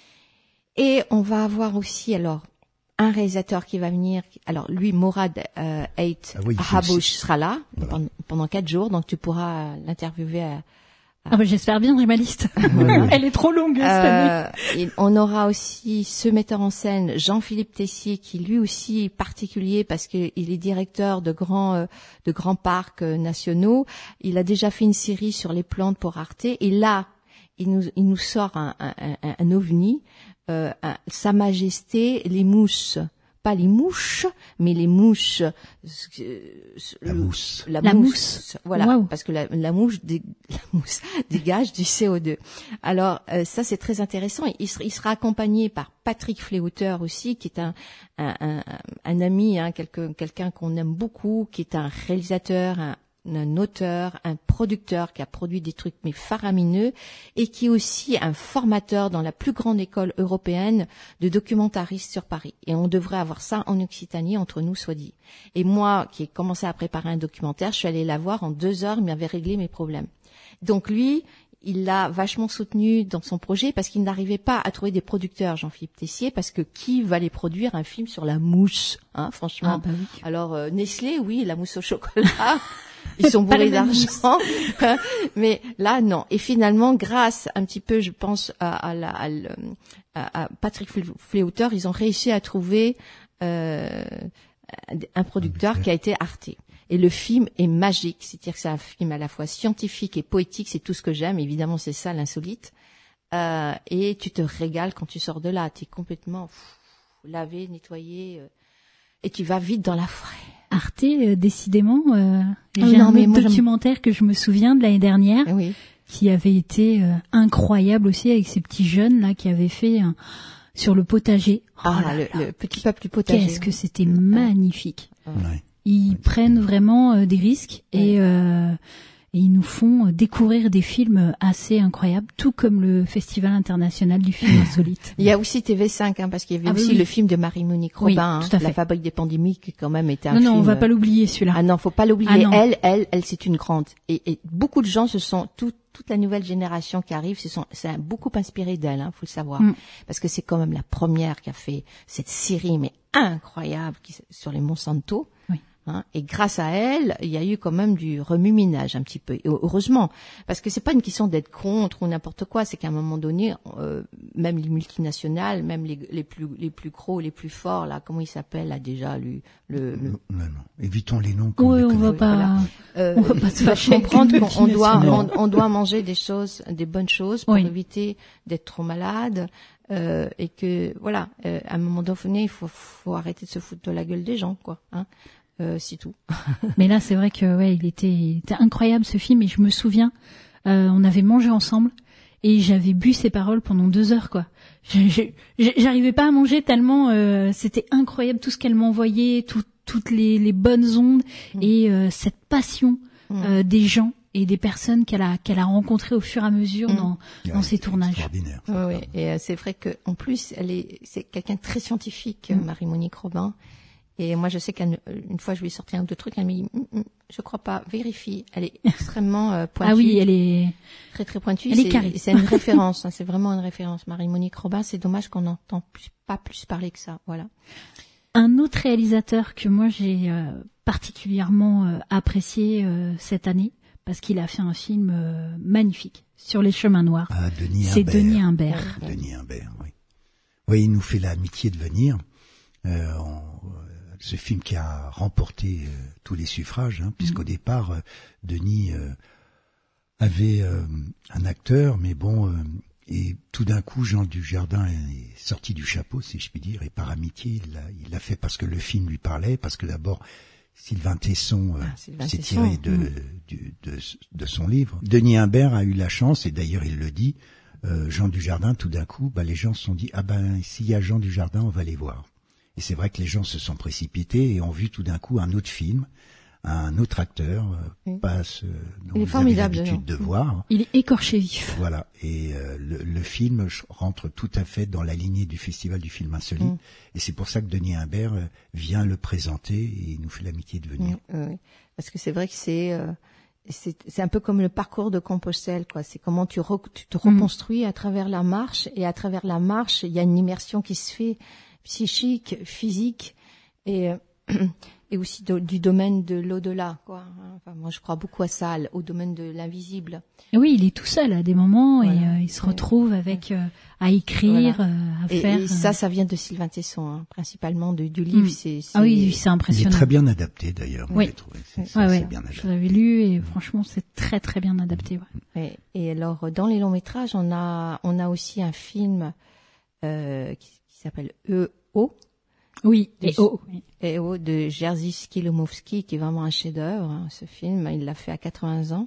Et on va avoir aussi alors un réalisateur qui va venir. Alors lui, Morad euh, Ait Ah oui, il fait Habouch aussi. sera là Voilà. pendant, pendant quatre jours, donc tu pourras l'interviewer. À, Ah bah, j'espère bien, j'ai ma liste. Elle est trop longue cette année. Euh, et on aura aussi ce metteur en scène, Jean-Philippe Tessier, qui lui aussi est particulier parce qu'il est directeur de grands euh, de grands parcs euh, nationaux. Il a déjà fait une série sur les plantes pour Arte. Et là, il nous il nous sort un un, un, un ovni, euh, un- Sa Majesté les mousses. Pas les mouches, mais les mouches. euh, La le- mousse. La, La mousse. mousse. Voilà, Waouh. parce que la, la mouche, dé- la mousse dégage du C O deux. Alors euh, ça c'est très intéressant. Il, sera- il sera accompagné par Patrick Fléauteur aussi, qui est un un, un, un ami, hein, quelqu'un quelqu'un qu'on aime beaucoup, qui est un réalisateur, un, un auteur, un producteur qui a produit des trucs mais faramineux et qui est aussi un formateur dans la plus grande école européenne de documentaristes sur Paris. Et on devrait avoir ça en Occitanie, entre nous soit dit. Et moi, qui ai commencé à préparer un documentaire, je suis allée la voir en deux heures, il m'avait réglé mes problèmes. Donc lui, il l'a vachement soutenu dans son projet parce qu'il n'arrivait pas à trouver des producteurs, Jean-Philippe Tessier, parce que qui va aller produire un film sur la mousse, hein, franchement. Ah bah oui. Alors euh, Nestlé, oui, la mousse au chocolat, ils sont Pas bourrés la même mousse. d'argent, mais là non. Et finalement, grâce un petit peu, je pense à, à, la, à, le- à- à Patrick Fléauteur, ils ont réussi à trouver euh, un producteur qui a été Arte. Et le film est magique, c'est-à-dire que c'est un film à la fois scientifique et poétique, c'est tout ce que j'aime, évidemment c'est ça l'insolite. Euh, et tu te régales quand tu sors de là, tu es complètement pff, lavé, nettoyé, euh, et tu vas vite dans la forêt. Arte, euh, décidément, euh, Ah j'ai non, un mais autre moi, j'aime- documentaire que je me souviens de l'année dernière, Eh oui. qui avait été euh, incroyable aussi avec ces petits jeunes là qui avaient fait un- sur le potager. Oh Ah, là le, là, le petit peuple du potager. qu'est-ce que c'était magnifique. Ouais. Ils Ouais, prennent c'était- vraiment euh, des risques et, euh, et ils nous font euh, découvrir des films assez incroyables, tout comme le Festival international du film insolite. Il y a aussi T V cinq, hein, parce qu'il y avait Ah, oui, aussi oui. le film de Marie-Monique Oui, Robin, tout à hein, fait. La fabrique des pandémies, qui quand même était un Non, film. non, on va euh, pas l'oublier celui-là. Ah non, faut pas l'oublier. Ah non. elle, elle, elle, c'est une grande. Et, et beaucoup de gens se sont, tout, toute la nouvelle génération qui arrive, se sont, c'est beaucoup inspiré d'elle, hein, faut le savoir, Mm. parce que c'est quand même la première qui a fait cette série, mais incroyable, qui, sur les Monsanto. Oui. Hein, et grâce à elle, il y a eu quand même du remue-ménage un petit peu. Et heureusement, parce que c'est pas une question d'être contre ou n'importe quoi, c'est qu'à un moment donné, euh, même les multinationales, même les, les plus les plus gros, les plus forts, là, comment il s'appelle là déjà, lui, le, le Non, non, non. Évitons les noms. qu'on Oui, les on connaît. va Oui, pas. voilà. euh, On va pas se doivent fâcher avec comprendre une qu'on on doit on, multinationale. on doit manger des choses, des bonnes choses pour Oui. éviter d'être trop malade. Euh, et que voilà, euh, à un moment donné, il faut, faut arrêter de se foutre de la gueule des gens, quoi. Hein. Euh, c'est tout. Mais là, c'est vrai que ouais, il était, il était incroyable ce film. Et je me souviens, euh, on avait mangé ensemble et j'avais bu ses paroles pendant deux heures, quoi. Je- je- J'arrivais pas à manger tellement euh, c'était incroyable tout ce qu'elle m'envoyait, tout, toutes les, les bonnes ondes Mm. et euh, cette passion Mm. euh, des gens et des personnes qu'elle a qu'elle a rencontrées au fur et à mesure Mm. dans dans Ouais, ses c'est tournages. Extraordinaire. Oui, oui. Et euh, c'est vrai que en plus, elle est, c'est quelqu'un de très scientifique, Mm. Marie-Monique Robin. Et moi, je sais qu'une fois, je lui ai sorti un ou deux trucs, elle m'a dit, mm, mm, je crois pas, vérifie. Elle est extrêmement euh, pointue. Ah oui, elle est très très pointue. Elle est c'est, carrée. C'est une référence, hein, c'est vraiment une référence. Marie-Monique Robin, c'est dommage qu'on n'entend plus, pas plus parler que ça. Voilà. Un autre réalisateur que moi j'ai euh, particulièrement euh, apprécié euh, cette année, parce qu'il a fait un film euh, magnifique sur les chemins noirs. Ah, Denis C'est Imbert. Denis Imbert. Ouais. Denis Imbert, oui. Oui, il nous fait l'amitié de venir. Euh, on, euh, ce film qui a remporté euh, tous les suffrages, hein, puisqu'au Mhm. départ, euh, Denis euh, avait euh, un acteur, mais bon, euh, et tout d'un coup, Jean Dujardin est sorti du chapeau, si je puis dire, et par amitié, il l'a, il l'a fait parce que le film lui parlait, parce que d'abord, Sylvain Tesson euh, Ah, Sylvain s'est Tesson, tiré de, mm. du- de, de son livre. Denis Imbert a eu la chance, et d'ailleurs il le dit, euh, Jean Dujardin, tout d'un coup, bah, les gens se sont dit, ah ben, s'il y a Jean Dujardin, on va les voir. Et c'est vrai que les gens se sont précipités et ont vu tout d'un coup un autre film, un autre acteur, euh, Oui. pas ce dont Il est vous avez formidable, l'habitude de non voir. Il est écorché vif. Voilà, et euh, le, le film ch- rentre tout à fait dans la lignée du Festival du film insolite, Mm. et c'est pour ça que Denis Imbert euh, vient le présenter et nous fait l'amitié de venir. Oui, oui. Parce que c'est vrai que c'est, euh, c'est, c'est un peu comme le parcours de Compostelle, quoi. C'est comment tu, re- tu te Mm. reconstruis à travers la marche, et à travers la marche, il y a une immersion qui se fait psychique, physique, et euh, et aussi de- du domaine de l'au-delà, quoi. Enfin, moi, je crois beaucoup à ça, au domaine de l'invisible. Et oui, il est tout seul à des moments et Voilà. euh, il se Ouais. retrouve avec euh, à écrire, Voilà. euh, à Et, faire. et euh, ça, ça vient de Sylvain Tesson, hein, principalement de, du livre. Mm. C'est, c'est... Ah oui, c'est Il est impressionnant. très bien adapté d'ailleurs, moi, Oui. j'ai trouvé. C'est, Ouais, c'est Ouais, assez ouais. bien Je adapté. l'avais lu et franchement, c'est très très bien adapté. Ouais. Et, et alors, dans les longs métrages, on a, on a aussi un film euh, qui, qui s'appelle E O. Oui. De- Et oh. oui. E O de Jerzy Skilomowski, qui est vraiment un chef-d'œuvre. Hein, ce film, il l'a fait à quatre-vingts ans.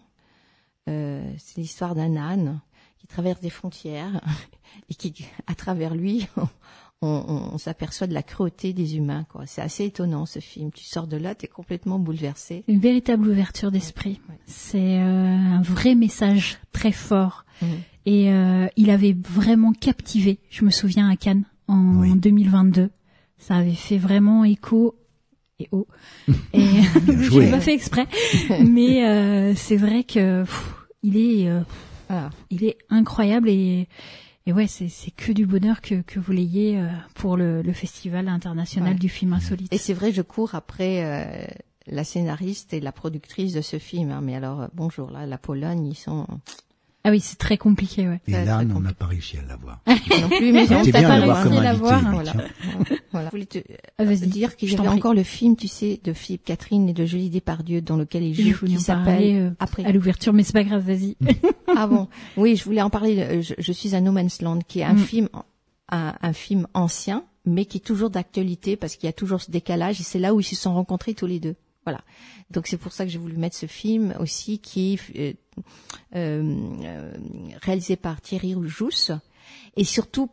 Euh, c'est l'histoire d'un âne qui traverse des frontières et qui, à travers lui, on, on, on s'aperçoit de la cruauté des humains, quoi. C'est assez étonnant, ce film. Tu sors de là, t'es complètement bouleversé. Une véritable ouverture d'esprit. Ouais. C'est euh, un vrai message très fort. Mhm. Et euh, il avait vraiment captivé, je me souviens, à Cannes en Oui. deux mille vingt-deux. Ça avait fait vraiment écho et oh. Et je joué. l'ai pas fait exprès, mais euh, c'est vrai que pff, il est euh, Voilà. il est incroyable et et ouais, c'est c'est que du bonheur que que vous l'ayez euh, pour le le festival international Ouais. du film insolite. Et c'est vrai, je cours après euh, la scénariste et la productrice de ce film. Hein. Mais alors, euh, bonjour, là, la Pologne, ils sont Ah oui, c'est très compliqué, ouais. Et Très, là, très on n'a compliqué. pas réussi à l'avoir. non plus, mais C'était on t'a bien pas d'avoir réussi comme à invité. l'avoir, mais voilà. tiens. Voilà. Je voulais te Ah, vas-y. dire qu'il je y t'en avait prie. encore le film, tu sais, de Philippe Catherine et de Julie Depardieu, dans lequel il Je joue, voulais qui en parler s'appelle euh, Après. à l'ouverture, mais c'est pas grave, vas-y. Ah bon, oui, je voulais en parler. euh, Je, je suis à No Man's Land, qui est un Mm. film, un, un film ancien, mais qui est toujours d'actualité parce qu'il y a toujours ce décalage, et c'est là où ils se sont rencontrés tous les deux. Voilà. Donc c'est pour ça que j'ai voulu mettre ce film aussi, qui est euh, euh, euh, réalisé par Thierry Jousse et surtout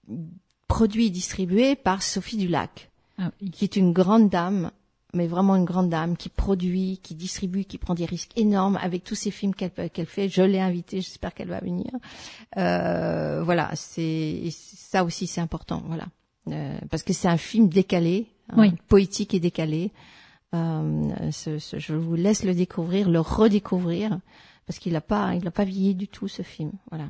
produit et distribué par Sophie Dulac, Ah, oui. qui est une grande dame, mais vraiment une grande dame, qui produit, qui distribue, qui prend des risques énormes avec tous ces films qu'elle qu'elle fait. Je l'ai invitée, j'espère qu'elle va venir. Euh, voilà, c'est ça aussi, c'est important, voilà, euh, parce que c'est un film décalé, hein, Oui. poétique et décalé. Euh, ce, ce, je vous laisse le découvrir, le redécouvrir, parce qu'il n'a pas, il n'a pas vieilli du tout, ce film. Voilà.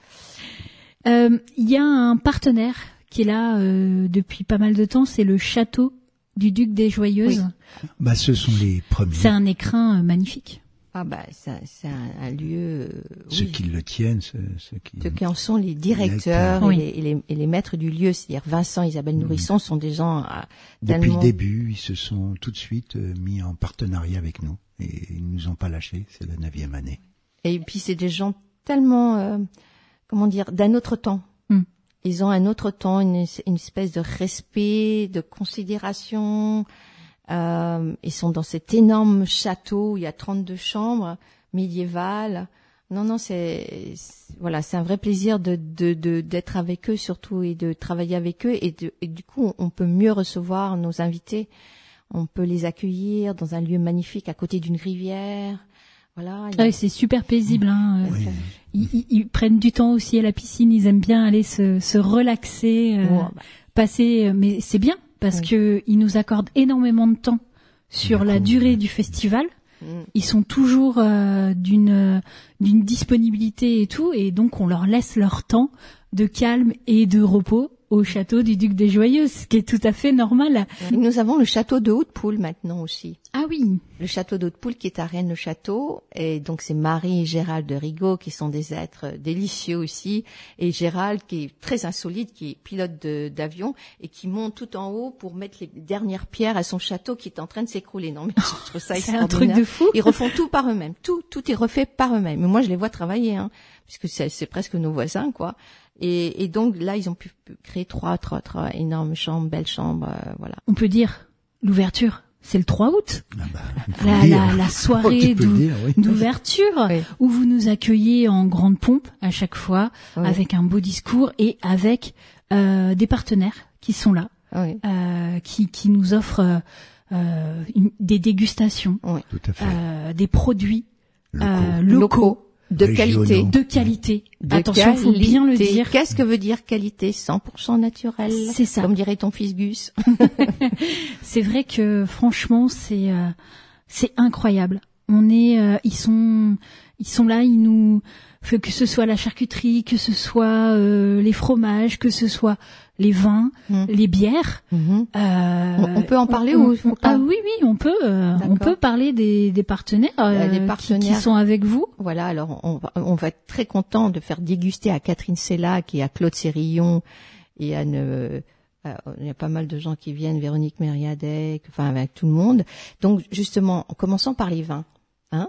Euh, Il y a un partenaire qui est là euh, depuis pas mal de temps, c'est le château du Duc des Joyeuses. Bah, ce sont les premiers. C'est un écrin euh, magnifique. Ah bah, c'est c'est un, un lieu. euh, Ceux oui. qui le tiennent, ceux, ceux qui... Ceux qui en sont les directeurs Oui. et, les, et, les, et les maîtres du lieu, c'est-à-dire Vincent, Isabelle Nourrisson, sont des gens ah, Depuis tellement... le début, ils se sont tout de suite euh, mis en partenariat avec nous. Et ils nous ont pas lâchés, c'est la neuvième année. Et puis c'est des gens tellement, euh, comment dire, d'un autre temps. Mm. Ils ont un autre temps, une, une espèce de respect, de considération. Euh, ils sont dans cet énorme château où il y a trente-deux chambres médiévales. Non, non, c'est, c'est- voilà, c'est un vrai plaisir de, de, de, d'être avec eux surtout et de travailler avec eux. Et, de, et du coup, on peut mieux recevoir nos invités. On peut les accueillir dans un lieu magnifique à côté d'une rivière. Voilà. il y a- Ah oui, c'est super paisible. Hein. euh, Oui. Ils, ils- ils prennent du temps aussi à la piscine. Ils aiment bien aller se, se relaxer, euh, Oh, bah, passer. euh, Mais c'est bien parce Oui. que ils nous accordent énormément de temps sur la D'accord. durée du festival. Mm. Ils sont toujours euh, d'une d'une disponibilité et tout, et donc on leur laisse leur temps de calme et de repos au château du Duc des Joyeuses, ce qui est tout à fait normal. Et nous avons le château de Haute-Poule maintenant aussi. Ah oui, Le château d'Haute-Poule qui est à Rennes-le-Château, et donc c'est Marie et Gérald de Rigaud qui sont des êtres délicieux aussi, et Gérald qui est très insolite, qui est pilote de- d'avion et qui monte tout en haut pour mettre les dernières pierres à son château qui est en train de s'écrouler. Non mais je trouve ça c'est un truc extraordinaire. de fou. Ils refont tout par eux-mêmes, tout tout est refait par eux-mêmes. Mais moi je les vois travailler, hein, puisque c'est, c'est presque nos voisins quoi. Et, et donc là ils ont pu, pu créer trois, trois, trois énormes chambres, belles chambres, euh, voilà. On peut dire l'ouverture, c'est le trois août. Ah bah, il faut La, le dire. la, la soirée Tu peux le d'ou- dire, oui. d'ouverture Oui. où vous nous accueillez en grande pompe à chaque fois, Oui. avec un beau discours et avec euh, des partenaires qui sont là, Oui. euh, qui, qui nous offrent euh, euh, une- des dégustations, Tout à fait. euh, des produits Locaux. euh, locaux, Locaux, de Régionaux. qualité. de qualité. De Attention, faut bien le qualité. dire. Qu'est-ce que veut dire qualité? cent pour cent naturel. C'est ça. Comme dirait ton fils Gus. C'est vrai que franchement, c'est euh, c'est incroyable. On est, euh, ils sont, ils sont là, ils nous, que que ce soit la charcuterie, que ce soit euh, les fromages, que ce soit les vins, Mm. les bières. Mhm. euh, On- on peut en parler on- ou faut on- pas Ah oui, oui, on peut. euh, on D'accord. peut parler des, des partenaires, euh, des qui- partenaires. Qui, sont avec vous. Voilà, alors on va, on va être très content de faire déguster à Catherine Sellac et à Claude Sérillon et à ne, à- il y a pas mal de gens qui viennent, Véronique Mériadec, enfin avec tout le monde. Donc justement, en commençant par les vins, hein.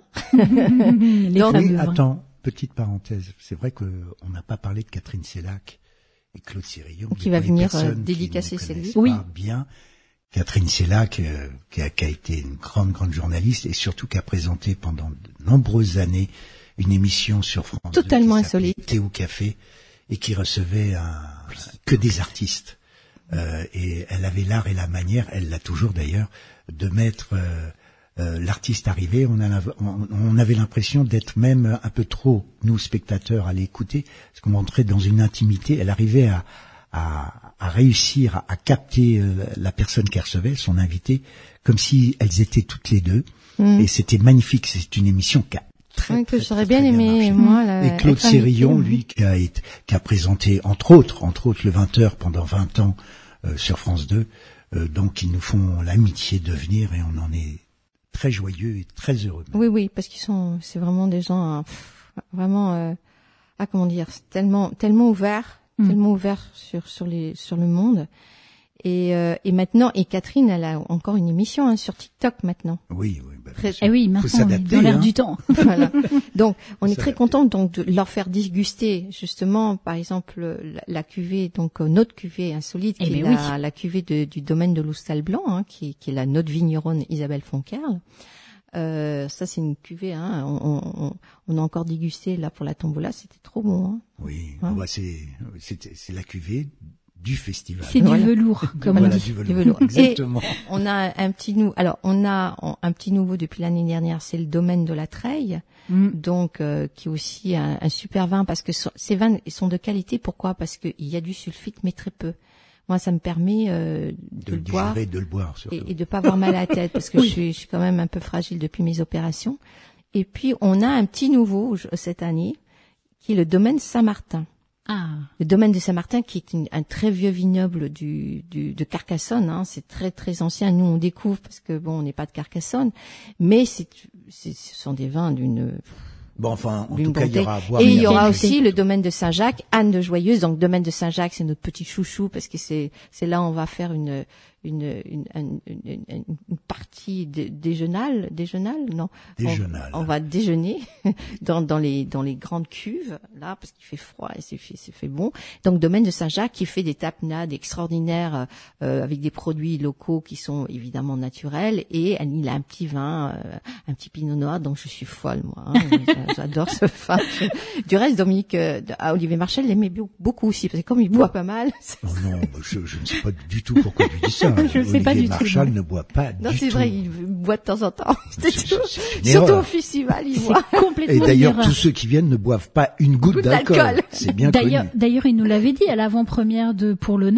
les Donc, fameux Oui, vins. attends, petite parenthèse. C'est vrai que on n'a pas parlé de Catherine Sellac et Claude Sérillon. Qui mais va pour les venir, personnes euh, qui dédicacer ne ses connaissent livres. pas bien. Catherine Sellac, euh, qui, a, qui a été une grande, grande journaliste et surtout qui a présenté pendant de nombreuses années une émission sur France deux Totalement qui s'appelait insolite. Thé ou Café et qui recevait un, que des artistes. Euh, et elle avait l'art et la manière, elle l'a toujours d'ailleurs, de mettre euh, euh, l'artiste arrivé. On, a, on, on avait l'impression d'être même un peu trop, nous spectateurs, à l'écouter, parce qu'on entrait dans une intimité. Elle arrivait à, à, à réussir à, à capter euh, la personne qu'elle recevait, son invité, comme si elles étaient toutes les deux. Mm. Et c'était magnifique. C'est une émission qui a très, Oui, que très, j'aurais très, bien très aimé, marché. moi. la- Et Claude être invité. Sérillon, lui, qui a, été, qui a présenté, entre autres, entre autres, le vingt heures pendant vingt ans euh, sur France deux. Euh, donc, ils nous font l'amitié de venir et on en est très joyeux et très heureux. Oui, oui, parce qu'ils sont, c'est vraiment des gens, hein, pff, vraiment, euh, ah comment dire, c'est tellement, tellement ouverts, Mm. tellement ouverts sur sur les sur le monde. Et euh, et maintenant, et Catherine, elle a encore une émission hein, sur TikTok maintenant. Oui, oui. Bah, bien Très- sûr. Eh oui, Faut maintenant, on est s'adapter, dans l'air hein. du temps. Voilà. Donc, on est Ça très va. content donc de leur faire déguster justement, par exemple, la, la cuvée, donc euh, notre cuvée insolite, Eh qui est ben la, la cuvée de- du domaine de l'Oustal Blanc, hein, qui, qui est la notre vigneronne Isabelle Fonkerle. Euh, ça, c'est une cuvée. Hein, on, on, on a encore dégusté là pour la tombola, c'était trop bon. Hein. Oui, Hein. bah, c'est, c'est, c'est la cuvée du festival. C'est Voilà. du velours, comme Voilà, on dit. du velours. Du velours. Exactement. On a un petit nou. Alors, on a on- un petit nouveau depuis l'année dernière, c'est le domaine de la Treille. Mm. Donc euh, qui est aussi un, un super vin parce que so- ces vins ils sont de qualité. Pourquoi? Parce qu'il y a du sulfite mais très peu. Moi, ça me permet euh, de, De le le boire digérer, de le boire, surtout. et, et de pas avoir mal à la tête parce que Oui. je, suis, je suis quand même un peu fragile depuis mes opérations. Et puis on a un petit nouveau je- cette année qui est le domaine Saint-Martin. Ah, Le domaine de Saint-Martin, qui est une- un très vieux vignoble du, du de Carcassonne, hein, c'est très très ancien. Nous on découvre parce que bon, on n'est pas de Carcassonne, mais c'est, c'est ce sont des vins d'une Bon, enfin, en d'une tout cas, il y bonté. aura à boire. Et il y a- aura qualité. aussi le domaine de Saint-Jacques, Anne de Joyeuse. Donc domaine de Saint-Jacques, c'est notre petit chouchou parce que c'est c'est là où on va faire une une une, une, une, une- une partie dé- déjeunale, déjeunale, non. Déjeunale. On, on va déjeuner dans dans les dans les grandes cuves là parce qu'il fait froid et c'est fait c'est fait bon. Donc domaine de Saint-Jacques qui fait des tapenades extraordinaires euh, avec des produits locaux qui sont évidemment naturels et il a un petit vin, euh, un petit pinot noir donc je suis folle moi. Hein. J'adore ce vin. Du reste Dominique euh, à Olivier Marchal l'aimait beau- beaucoup aussi parce que comme il boit pas mal. c'est- Oh non, bah, je, je ne sais pas du tout pourquoi tu dis ça. Je sais pas Olivier du tout, Marchal non. ne boit pas Non du c'est tout. vrai il boit de temps en temps. C'est C'est- tout. c'est une Surtout erreur. au festival il c'est boit. complètement Et une d'ailleurs, erreur. tous ceux qui viennent ne boivent pas une goutte Goutte d'alcool. d'alcool. C'est bien connu. D'ailleurs, d'ailleurs, il nous l'avait dit à l'avant-première de Pour l'honneur.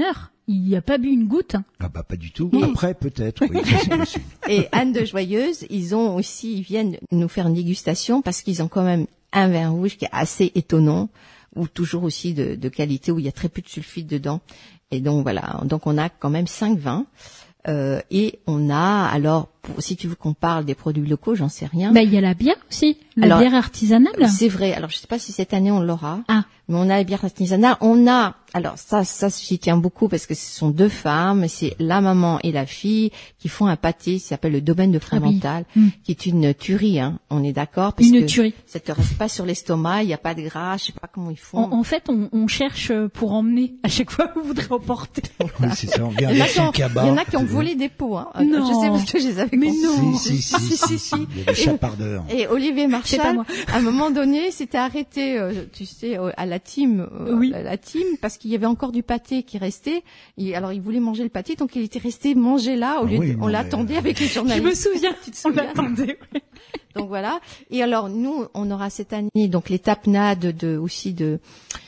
il a pas bu une goutte. Hein. Ah bah pas du tout. Et- Après peut-être, oui, ça, c'est possible. Et Anne de Joyeuse, ils ont aussi, ils viennent nous faire une dégustation parce qu'ils ont quand même un vin rouge qui est assez étonnant, ou toujours aussi de, de qualité, où il y a très peu de sulfite dedans. Et donc voilà, donc on a quand même cinq vins. Euh, et on a, alors, pour, si tu veux qu'on parle des produits locaux, j'en sais rien. Bah, il y a la bière aussi, la Alors, bière artisanale. C'est vrai. Alors, je sais pas si cette année on l'aura. Ah. Mais on a la bière artisanale. On a, alors ça, ça, j'y tiens beaucoup parce que ce sont deux femmes, c'est la maman et la fille qui font un pâté qui s'appelle le Domaine de Frémental, Ah oui. Mm. qui est une tuerie, hein. On est d'accord? Parce Une que tuerie. ça te reste pas sur l'estomac, il n'y a pas de gras, je sais pas comment ils font. En, en fait, on, on cherche pour emmener à chaque fois qu'on voudrait emporter. Oui, c'est ça, on il regarde y en a son qui ont, cabas. il y en a qui ont volé des pots, hein. Non. Je sais parce que je les avais Mais comptés. non. Si, si, si, Ah, si, si, si, si. si. Il y a des chapardeurs. Et Olivier C'est pas Marchal, moi. à un moment donné, s'était arrêté, euh, tu sais, euh, à la team, euh, Oui. à la team, parce qu'il y avait encore du pâté qui restait. Il- alors, il voulait manger le pâté, donc il était resté manger là, au Ah lieu oui, de, non, on mais, l'attendait euh, avec les Je journalistes. me souviens, Tu te on souviens l'attendait. ouais. Donc voilà. Et alors, nous, on aura cette année, donc les tapenades de, aussi de,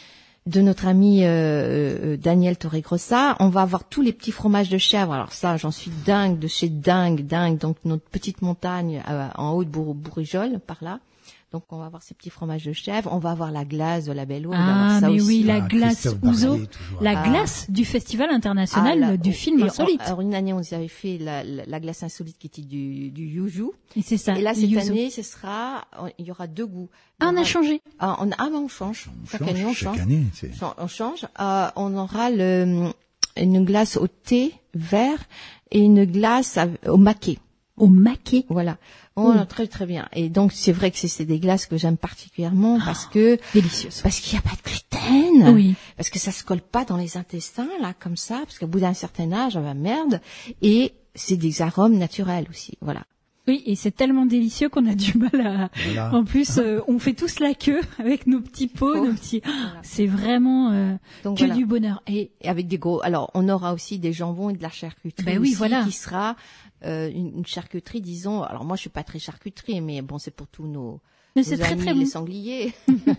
de notre ami euh, euh, Daniel Torregrossa. On va avoir tous les petits fromages de chèvre. Alors ça, j'en suis dingue, de chez dingue, dingue. Donc notre petite montagne euh, en haut de Bour- Bourrijol, par là. Donc on va avoir ces petits fromages de chèvre. On va avoir la glace de la Belle Eau. on va avoir Ah, ça mais aussi. oui, la Ah, glace Christophe Ouzo, Barbier, toujours. la Ah. glace du Festival international Ah, là, du oh, film et on- insolite. alors une année, on avait fait la, la, la glace insolite qui était du, du yuzu. Et c'est ça. Et là, le cette yuzu. année, ce sera, il y aura deux goûts. Ah, on a aura- changé. Ah, on, ah, ben, on change. On Chaque change, année, on chaque change. année, c'est- Chan- On change. Euh, on aura le, une glace au thé vert et une glace à- au maquis. Au maquet. Voilà. Oh, Mm. très très bien. Et donc c'est vrai que c'est c'est des glaces que j'aime particulièrement parce que Délicieuse. parce qu'il n'y a pas de gluten. Oui. Parce que ça se colle pas dans les intestins là comme ça parce qu'au bout d'un certain âge, on va merde. Et c'est des arômes naturels aussi. Voilà. Oui, et c'est tellement délicieux qu'on a du mal à. Voilà. En plus, euh, on fait tous la queue avec nos petits pots, Oh. nos petits. C'est vraiment euh, Donc que voilà. du bonheur. Et Et avec des gros. Alors, on aura aussi des jambons et de la charcuterie. Ben oui, aussi, voilà. Qui sera euh, une, une charcuterie, disons. Alors moi, je suis pas très charcuterie, mais bon, c'est pour tous nos, mais nos c'est très amis, très les bon. sangliers.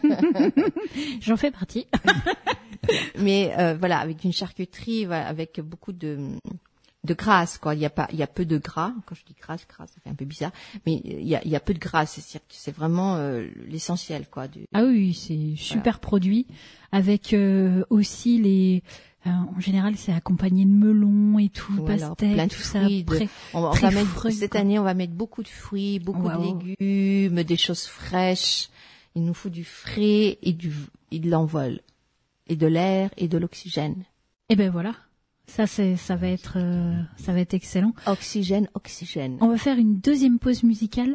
J'en fais partie. mais euh, voilà, avec une charcuterie, voilà, avec beaucoup de de grâce, quoi. Il y a pas, il y a peu de gras. Quand je dis grâce, gras, ça fait un peu bizarre. Mais il y a, il y a peu de gras. C'est-à-dire que c'est vraiment euh, l'essentiel, quoi. Du... Ah oui, c'est super produit avec euh, aussi les. euh, en général, c'est accompagné de melons et tout, Ou alors pastèques, plein de tout ça. fruits, de- prêt- On, va- on très va mettre frais, cette quoi. année, on va mettre beaucoup de fruits, beaucoup Wow. de légumes, des choses fraîches. Il nous faut du frais et du et de l'envol et de l'air et de l'oxygène. Et ben voilà. Ça, c'est, ça va être, euh, ça va être excellent. Oxygène, oxygène. On va faire une deuxième pause musicale.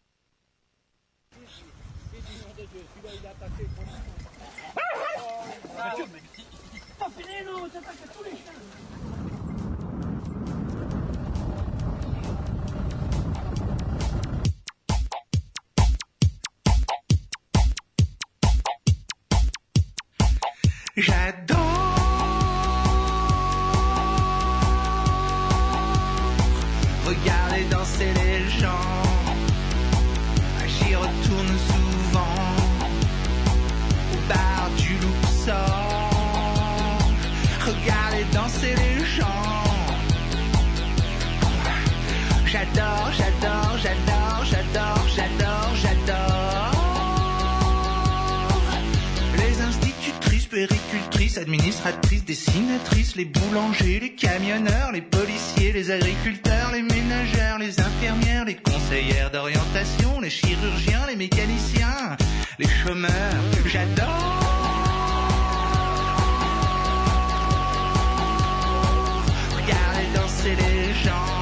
J'adore regarder danser les gens. J'y retourne souvent au bar du Luxor. Regarder danser les gens. J'adore, j'adore, j'adore, j'adore, j'adore, j'adore. Les institutrices, péricultrices, administratrices, dessinatrices, les boulangers, les camionneurs, les policiers, les agriculteurs, les ménagères, les infirmières, les conseillères d'orientation, les chirurgiens, les mécaniciens, les chômeurs. J'adore. Regarder danser les gens.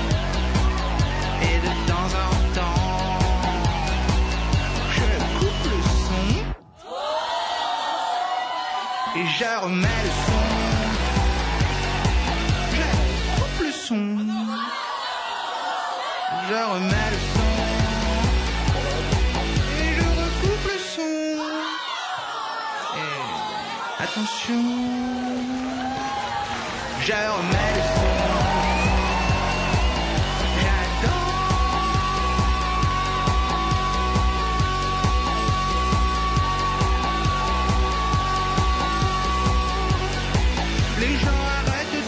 Et de temps en temps, je coupe le son et je remets le son. Je coupe le son, je remets le son et je recoupe le son. Et attention, je remets le son. Les gens arrêtent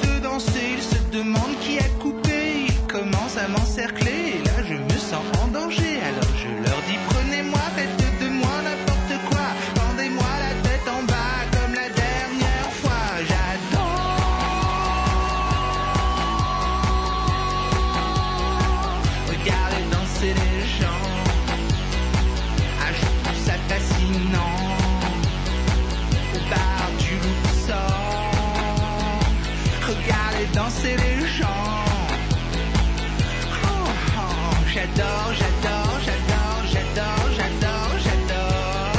danser les gens. Oh, oh, j'adore, j'adore, j'adore, j'adore, j'adore, j'adore.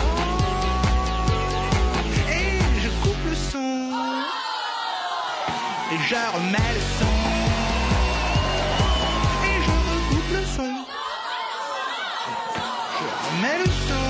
Et je coupe le son. Et je remets le son. Et je recoupe le son. Je remets le son.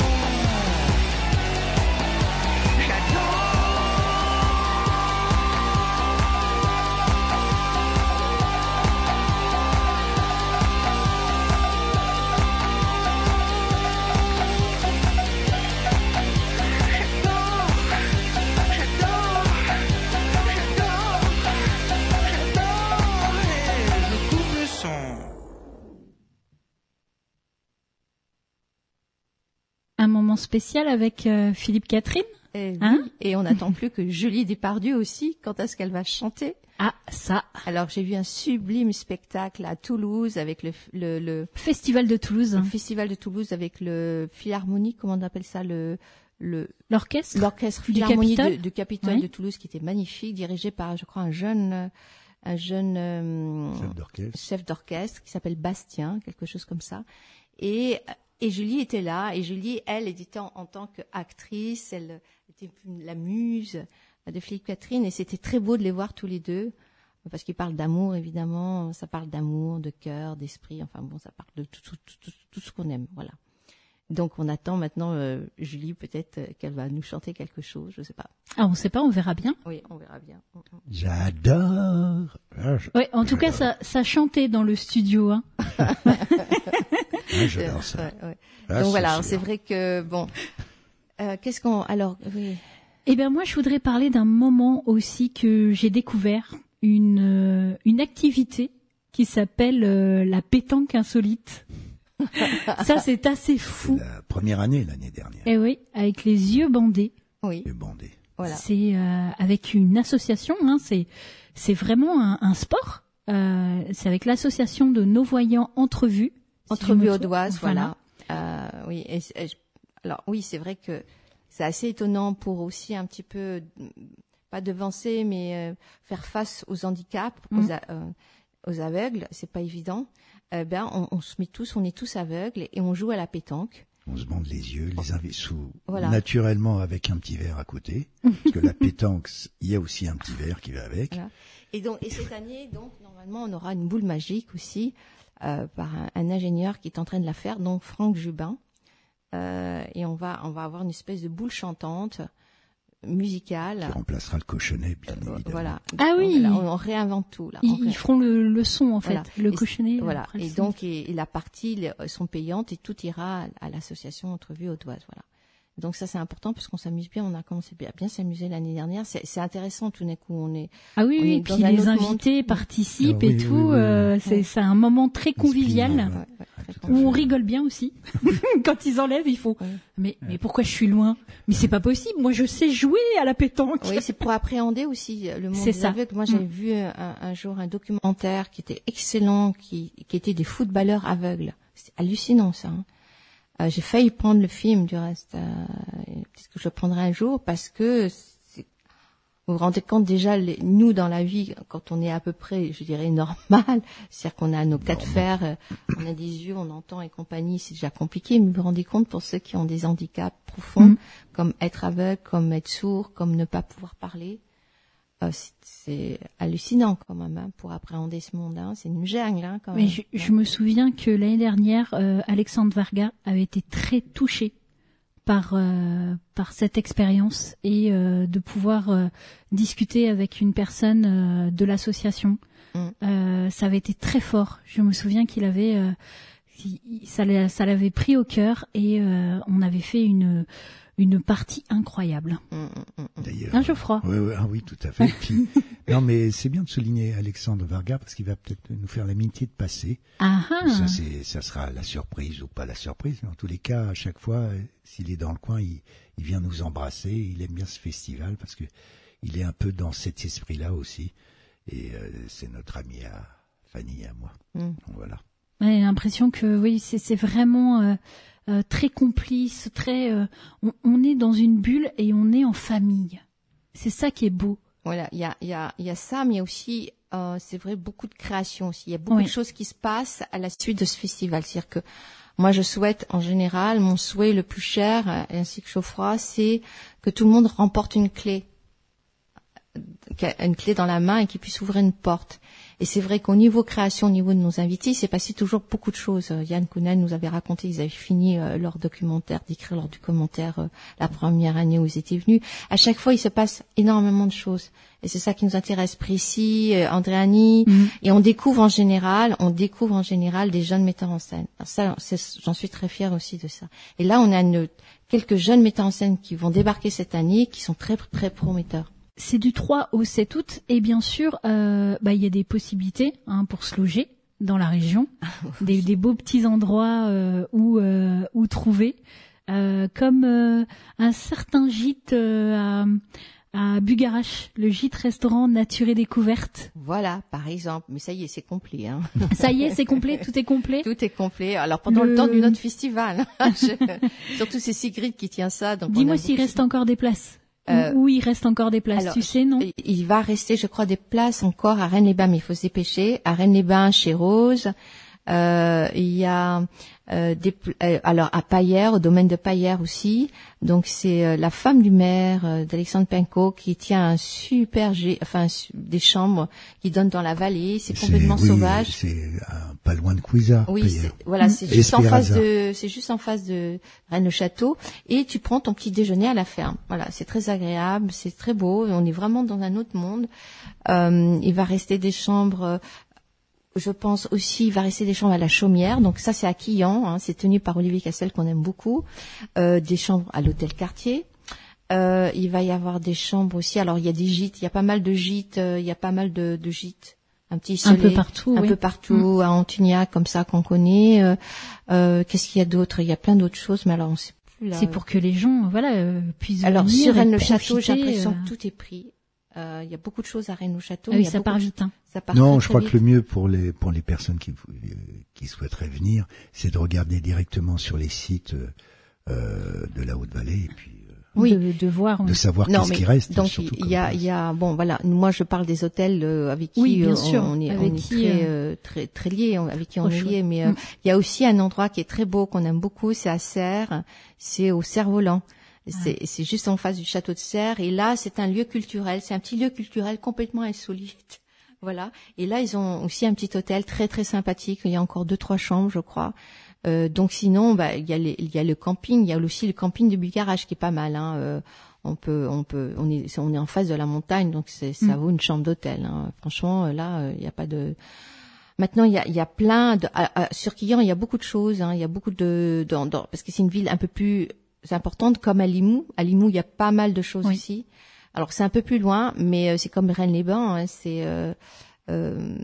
Un moment spécial avec euh, Philippe Catherine. Et, Hein oui, et on n'attend plus que Julie Depardieu aussi, quand est-ce qu'elle va chanter. Ah, ça. Alors j'ai vu un sublime spectacle à Toulouse avec le, le, le, Festival de Toulouse. le festival de Toulouse avec le Philharmonique, comment on appelle ça, le le L'orchestre. l'orchestre Du Philharmonique Capitole. de, de Capitole Oui. de Toulouse qui était magnifique, dirigé par je crois un jeune euh, un jeune euh, Chef d'orchestre. chef d'orchestre qui s'appelle Bastien, quelque chose comme ça. Et et Julie était là, et Julie, elle, était en, en tant qu'actrice, elle était la muse de Philippe Catherine, et c'était très beau de les voir tous les deux, parce qu'ils parlent d'amour, évidemment, ça parle d'amour, de cœur, d'esprit, enfin bon, ça parle de tout, tout, tout, tout, tout ce qu'on aime, voilà. Donc on attend maintenant euh, Julie, peut-être euh, qu'elle va nous chanter quelque chose, je sais pas. Ah, on sait pas, on verra bien. Oui, on verra bien. J'adore. Ah, je- Ouais, en tout cas, ça, ça chantait dans le studio, hein. ah, j'adore ça. Ouais, ouais. Ah, Donc voilà, sûr. c'est vrai que bon, euh, qu'est-ce qu'on, alors, oui. Eh bien, moi, je voudrais parler d'un moment aussi que j'ai découvert, une, euh, une activité qui s'appelle euh, la pétanque insolite. Ça, c'est assez fou. La première année, l'année dernière, Eh oui, avec les yeux bandés. Oui, j'ai bandé. voilà. C'est euh, avec une association, hein, c'est c'est vraiment un, un sport. Euh, c'est avec l'association de nos voyants Entrevue. si je Entrevue me audoise, trompe. voilà. Euh, oui, et, et je- alors oui, c'est vrai que c'est assez étonnant pour aussi un petit peu, pas devancer, mais euh, faire face aux handicaps, Mhm. aux, a- euh, aux aveugles, c'est pas évident. Eh ben, on, on se met tous, on est tous aveugles et on joue à la pétanque. On se bande les yeux, les invi- sous Voilà. naturellement avec un petit verre à côté, parce que la pétanque, il y a aussi un petit verre qui va avec. Voilà. Et donc, et cette année, donc normalement, on aura une boule magique aussi euh, par un, un ingénieur qui est en train de la faire, donc Franck Jubin. Euh, et on va, on va avoir une espèce de boule chantante musicale. Qui remplacera le cochonnet, bien évidemment. Voilà. Ah oui. Voilà, on, on réinvente tout là. On Ils, ré- ils feront le, le son en fait, Voilà. le Et cochonnet. Voilà. après le Et son. donc, et, et la partie les- sont payantes et tout ira à, à l'association Entrevue Audoise. Voilà. Donc ça c'est important parce qu'on s'amuse bien. On a commencé à bien s'amuser l'année dernière. C'est, c'est intéressant tout d'un coup. On est. Ah oui, on oui, est et dans puis un les autre invités monde. participent Ah oui, et oui, tout. oui, oui. euh, c'est, c'est un moment très convivial. Inspirant, Ouais, ouais. ouais, Ah, très tout à Où fait. on rigole bien aussi. Quand ils enlèvent, il faut. Ouais. Mais, mais pourquoi je suis loin? Mais c'est pas possible. Moi, je sais jouer à la pétanque. Oui, c'est pour appréhender aussi le monde C'est des ça. aveugles. Moi, j'avais Mm. vu un, un jour un documentaire qui était excellent, qui, qui était des footballeurs aveugles. C'est hallucinant, ça. Hein. Euh, j'ai failli prendre le film, du reste. Euh, peut-être que je le prendrai un jour parce que c'est- vous vous rendez compte déjà, les, nous dans la vie, quand on est à peu près, je dirais, normal, c'est-à-dire qu'on a nos quatre fers, euh, on a des yeux, on entend et compagnie, c'est déjà compliqué. Mais vous vous rendez compte pour ceux qui ont des handicaps profonds, Mm. comme être aveugle, comme être sourd, comme ne pas pouvoir parler. Euh, c'est, c'est hallucinant quand même hein, pour appréhender ce monde. Hein. C'est une jungle hein, quand Mais même. je, je me souviens que l'année dernière, euh, Alexandre Varga avait été très touché par euh, par cette expérience et euh, de pouvoir euh, discuter avec une personne euh, de l'association. Mm. Euh, ça avait été très fort. Je me souviens qu'il avait euh, il- il- ça, l'a- ça l'avait pris au cœur et euh, on avait fait une une partie incroyable. Mm, mm, mm. D'ailleurs. Hein, Geoffroy? Oui, oui, ah oui, tout à fait. Puis, non, mais c'est bien de souligner Alexandre Varga parce qu'il va peut-être nous faire l'amitié de passer. Ah ah. Ça, c'est, ça sera la surprise ou pas la surprise, mais en tous les cas, à chaque fois, euh, s'il est dans le coin, il, il vient nous embrasser. Il aime bien ce festival parce que il est un peu dans cet esprit-là aussi. Et euh, c'est notre ami à Fanny et à moi. Mm. Donc, voilà. Ouais, j'ai l'impression que oui, c'est c'est vraiment euh, euh, très complice, très. euh, on, on est dans une bulle et on est en famille. C'est ça qui est beau. Voilà, il y a, il y a, il y a ça, mais il y a aussi euh, c'est vrai, beaucoup de création aussi. Il y a beaucoup Oui. de choses qui se passent à la suite de ce festival. C'est-à-dire que moi, je souhaite, en général, mon souhait le plus cher, euh, ainsi que Geoffroy, c'est que tout le monde remporte une clé, une clé dans la main et qu'il puisse ouvrir une porte. Et c'est vrai qu'au niveau création, au niveau de nos invités, il s'est passé toujours beaucoup de choses. Euh, Yann Kounen nous avait raconté, ils avaient fini euh, leur documentaire, d'écrire leur documentaire euh, la première année où ils étaient venus. À chaque fois, il se passe énormément de choses. Et c'est ça qui nous intéresse. Précis, euh, Andréani. Mhm. Et on découvre en général, on découvre en général des jeunes metteurs en scène. Alors ça, c'est- j'en suis très fière aussi de ça. Et là, on a une, quelques jeunes metteurs en scène qui vont débarquer cette année, qui sont très, très prometteurs. C'est du trois au sept août et bien sûr, euh, bah, il y a des possibilités hein, pour se loger dans la région, des, des beaux petits endroits euh, où, euh, où trouver, euh, comme euh, un certain gîte euh, à, à Bugarache, le gîte restaurant Nature et Découverte. Voilà, par exemple. Mais ça y est, c'est complet, hein. Ça y est, c'est complet, tout est complet. Tout est complet. Alors pendant le, Le- temps du notre festival, Je- surtout c'est Sigrid qui tient ça. Donc on Dis-moi a s'il beaucoup- reste encore des places. Euh, Où il reste encore des places, alors, tu sais, non? Il va rester, je crois, des places encore à Rennes-les-Bains, mais il faut se dépêcher. À Rennes-les-Bains, chez Rose. Euh, il y a euh, des, pl- euh, alors à Paillères, au domaine de Paillères aussi. Donc c'est euh, la femme du maire euh, d'Alexandre Pinco qui tient un super, gé- enfin su- des chambres qui donnent dans la vallée. C'est complètement oui, sauvage. C'est euh, pas loin de Cuisa. Oui, Paillères. c'est, voilà, c'est juste en Espéraza. face de, c'est juste en face de Rennes-le-Château, et tu prends ton petit déjeuner à la ferme. Voilà, c'est très agréable, c'est très beau, on est vraiment dans un autre monde. Euh, il va rester des chambres, euh, je pense aussi, il va rester des chambres à la Chaumière, donc ça c'est à Quillan, hein, c'est tenu par Olivier Cassel qu'on aime beaucoup, euh, des chambres à l'hôtel Cartier. Euh, il va y avoir des chambres aussi, alors il y a des gîtes, il y a pas mal de gîtes, euh, il y a pas mal de, de gîtes. Un petit Un isolé, peu partout, un oui. peu partout, à Antuniac comme ça qu'on connaît. Euh, euh, qu'est-ce qu'il y a d'autre? Il y a plein d'autres choses, mais alors on sait plus là. C'est pour que les gens, voilà, euh, puissent Alors venir sur et Rennes-le-Château, j'ai profiter, l'impression euh. que tout est pris. Euh, Il y a beaucoup de choses à Rennes-le-Château. Ah mais oui, il y a ça beaucoup part de- vite, hein. Ça part Non, très, je très crois vite. que le mieux pour les pour les personnes qui vou- euh, qui souhaiteraient venir, c'est de regarder directement sur les sites euh, de la Haute-Vallée et puis euh, Oui. de, de voir. de savoir Non, qu'est-ce mais qui reste. donc surtout il y a, comme il y a, bon voilà, moi je parle des hôtels euh, avec qui Oui, bien euh, sûr, on est, avec on est qui, très, euh, euh, très, très liés, on- avec qui on Trop est chouette. liés. Mais euh, Mm. il y a aussi un endroit qui est très beau qu'on aime beaucoup, c'est à Serres, c'est au Cerf-Volant. C'est, c'est juste en face du château de Serres, et là c'est un lieu culturel, c'est un petit lieu culturel complètement insolite. Voilà. Et là ils ont aussi un petit hôtel très très sympathique. Il y a encore deux trois chambres, je crois. Euh, donc sinon, bah il y a les- il y a le camping, il y a aussi le camping de Bugarache qui est pas mal. Hein. Euh, on peut, on peut, on est, on est en face de la montagne, donc c'est, ça Mm. vaut une chambre d'hôtel. Hein. Franchement, euh, là, euh, il n'y a pas de. Maintenant, il y a, il y a plein de. à- à- sur Quillan, il y a beaucoup de choses. Hein. Il y a beaucoup de, dans, dans- parce que c'est une ville un peu plus importante, comme à Limoux. À Limoux, il y a pas mal de choses Oui. aussi. Alors c'est un peu plus loin, mais euh, c'est comme Rennes-les-Bains. Hein. C'est euh, euh,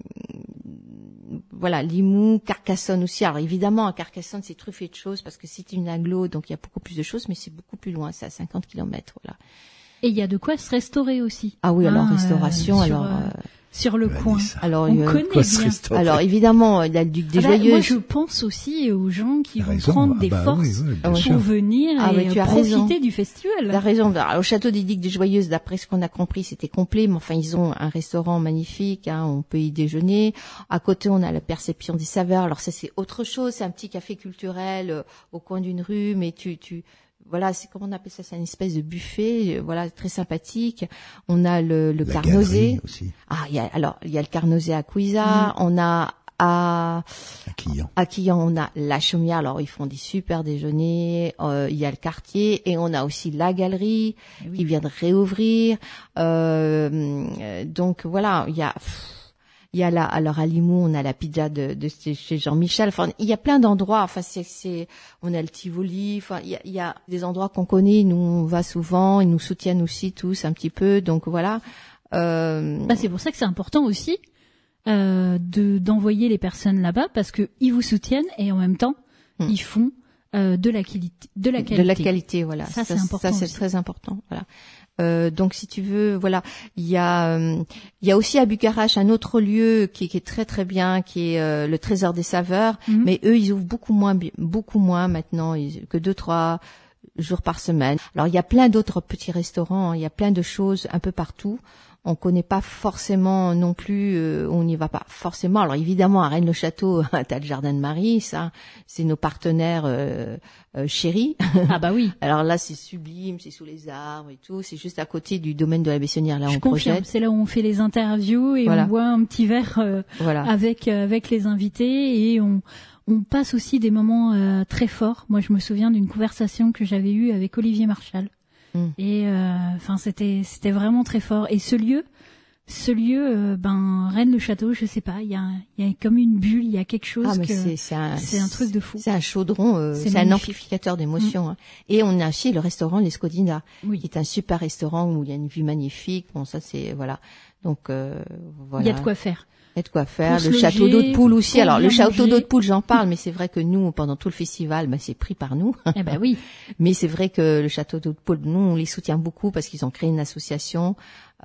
voilà, Limoux, Carcassonne aussi. Alors évidemment, à Carcassonne, c'est truffé de choses parce que c'est une agglo, donc il y a beaucoup plus de choses, mais c'est beaucoup plus loin. C'est à cinquante kilomètres. Voilà. Et il y a de quoi se restaurer aussi. Ah oui, alors Hein, restauration, euh, sur, alors. euh, euh, sur le Vanessa. coin. alors On il y a- connaît quoi se bien. restaurer. alors évidemment, il y a le Duc des Ah bah, moi, Joyeuses. je pense aussi aux gens qui T'as vont raison. prendre Ah des bah forces oui, oui, bien Ah ouais. sûr. pour venir Ah et ouais, tu as profiter raison. du festival. T'as raison. Alors, au château des Ducs des Joyeuses, d'après ce qu'on a compris, c'était complet, mais enfin, ils ont un restaurant magnifique, hein, on peut y déjeuner. À côté, on a la Perception des saveurs. Alors ça, c'est autre chose, c'est un petit café culturel euh, au coin d'une rue, mais tu, tu, voilà, c'est comment on appelle ça, c'est une espèce de buffet, euh, voilà, très sympathique. On a le, le La Carnosé. galerie aussi, Ah, il y a, alors, il y a le Carnosé à Cuisa, on a à à Quillan. À Quillan, on a la Chaumière, alors ils font des super déjeuners, euh, il y a le quartier, et on a aussi la galerie Eh oui. qui vient de réouvrir. Euh, euh, donc voilà, il y a... pff, il y a là, alors à Limoux, on a la pizza de, de chez chez Jean-Michel. Enfin, il y a plein d'endroits. Enfin, c'est, c'est, on a le Tivoli. Enfin, il y a, il y a des endroits qu'on connaît. Nous, on va souvent. Ils nous soutiennent aussi tous un petit peu. Donc voilà. Euh, Bah, c'est pour ça que c'est important aussi euh, de d'envoyer les personnes là-bas parce que ils vous soutiennent et en même temps Hmm. ils font euh, de la qualité, de la qualité. de la qualité, voilà. Ça, c'est important Ça, c'est aussi. très important. Voilà. Euh, donc, si tu veux, voilà, il y a, euh, il y a aussi à Bugarache un autre lieu qui, qui est très très bien, qui est euh, le Trésor des Saveurs. Mhm. Mais eux, ils ouvrent beaucoup moins, bi- beaucoup moins maintenant ils- que deux trois jours par semaine. Alors il y a plein d'autres petits restaurants, il y a plein de choses un peu partout. On connaît pas forcément non plus, euh, on n'y va pas forcément. Alors évidemment, à Rennes-le-Château, t'as le Jardin de Marie, ça, c'est nos partenaires euh, euh, chéris. Ah bah oui. Alors là, c'est sublime, c'est sous les arbres et tout. C'est juste à côté du domaine de la Bessonnière. Là, Je on confirme, projette. c'est là où on fait les interviews et Voilà. on boit un petit verre euh, Voilà. avec euh, avec les invités et on on passe aussi des moments euh, très forts. Moi, je me souviens d'une conversation que j'avais eue avec Olivier Marchal. Mm. Et enfin, c'était c'était vraiment très fort. Et ce lieu, ce lieu, euh, ben Rennes-le-Château, je sais pas, il y a il y a comme une bulle, il y a quelque chose Ah, mais que c'est, c'est un, c'est un truc de fou. C'est un chaudron, euh, C'est c'est un magnifique. amplificateur d'émotions. Hein. Et on a aussi le restaurant Les Scodina, Oui. qui est un super restaurant où il y a une vue magnifique. Bon, ça c'est voilà. Donc euh, voilà. Il y a de quoi faire. Il y a de quoi faire. Pour Le se château loger, d'eau de Poule aussi. pour Alors le bien château manger. d'eau de Poule, j'en parle, mais c'est vrai que nous, pendant tout le festival, bah, c'est pris par nous. Eh ben oui. Mais c'est vrai que le château d'eau de Poule, nous, on les soutient beaucoup parce qu'ils ont créé une association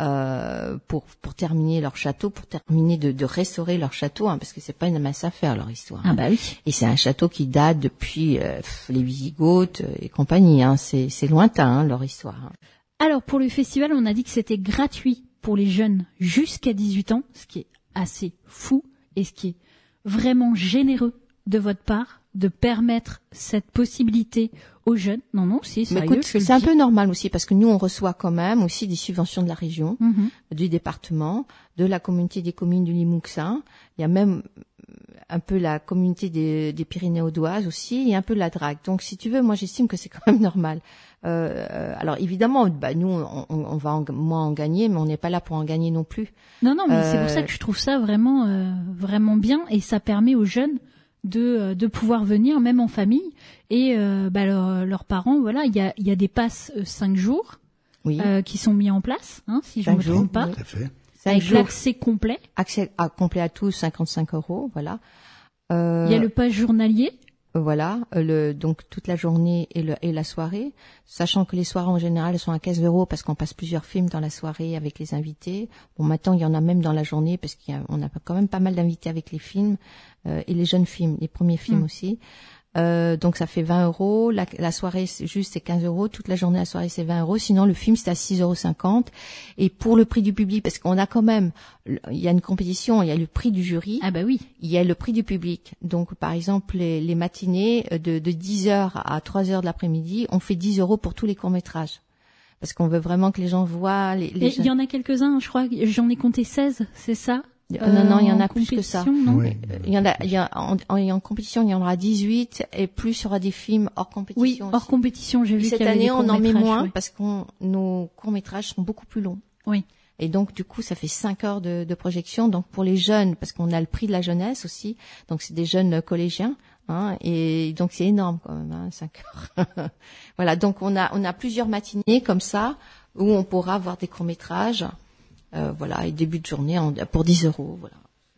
euh, pour pour terminer leur château, pour terminer de, de restaurer leur château, hein, parce que c'est pas une mince affaire leur histoire. Ah hein. bah oui. Et c'est un château qui date depuis euh, les Wisigoths et compagnie. Hein. C'est c'est lointain hein, leur histoire. Hein. Alors pour le festival, on a dit que c'était gratuit pour les jeunes jusqu'à dix-huit ans, ce qui est assez fou et ce qui est vraiment généreux de votre part de permettre cette possibilité aux jeunes. Non, non, c'est Mais sérieux. écoute, je le c'est un dis. peu normal aussi parce que nous on reçoit quand même aussi des subventions de la région, Mhm. du département, de la communauté des communes du Limousin. Il y a même un peu la communauté des, des Pyrénées-Audoises aussi et un peu la Drague. Donc si tu veux, moi j'estime que c'est quand même normal. Euh, alors évidemment, bah, nous on, on, on va en, moins en gagner, mais on n'est pas là pour en gagner non plus. Non, non, mais c'est Euh, pour ça que je trouve ça vraiment, euh, vraiment bien et ça permet aux jeunes de euh, de pouvoir venir même en famille et euh, bah, leur- leurs parents. Voilà, il y a il y a des passes euh, cinq jours Oui, euh, qui sont mis en place, hein, si je Cinq me jours, trompe pas, Tout à fait. cinq avec jours, l'accès complet. accès à, complet à tous, cinquante-cinq euros, voilà. Euh, Il y a le pass journalier. Voilà, euh, le, donc toute la journée et, le, et la soirée, sachant que les soirées en général sont à quinze euros parce qu'on passe plusieurs films dans la soirée avec les invités. Bon, maintenant il y en a même dans la journée parce qu'on a quand même pas mal d'invités avec les films euh, et les jeunes films, les premiers films Mm. aussi. Euh, donc ça fait vingt euros. La, la soirée c'est juste c'est quinze euros. Toute la journée la soirée c'est vingt euros. Sinon le film c'est à six euros cinquante. Et pour le prix du public, parce qu'on a quand même, il y a une compétition, il y a le prix du jury. Ah bah oui. Il y a le prix du public. Donc, par exemple, les, les matinées de, de dix heures à trois heures de l'après-midi, on fait dix euros pour tous les courts-métrages. Parce qu'on veut vraiment que les gens voient les, les Et il y en a quelques-uns, je crois, j'en ai compté seize, c'est ça? Euh, non, non, il y en a en plus que ça. compétition, non Oui. Il y en a, il y a en, en, en compétition, il y en aura dix-huit et plus il y aura des films hors Oui, compétition. hors aussi. compétition, j'ai Et vu cette qu'il y avait année, des on en met courts-métrages, moins ouais. parce que nos courts-métrages sont beaucoup plus longs. Oui. Et donc, du coup, ça fait cinq heures de, de projection. Donc, pour les jeunes, parce qu'on a le prix de la jeunesse aussi, donc c'est des jeunes collégiens, hein, et donc c'est énorme quand même, hein, cinq heures. Voilà, donc on a on a plusieurs matinées comme ça où on pourra voir des courts métrages, euh, voilà, et début de journée en- pour dix euros, voilà.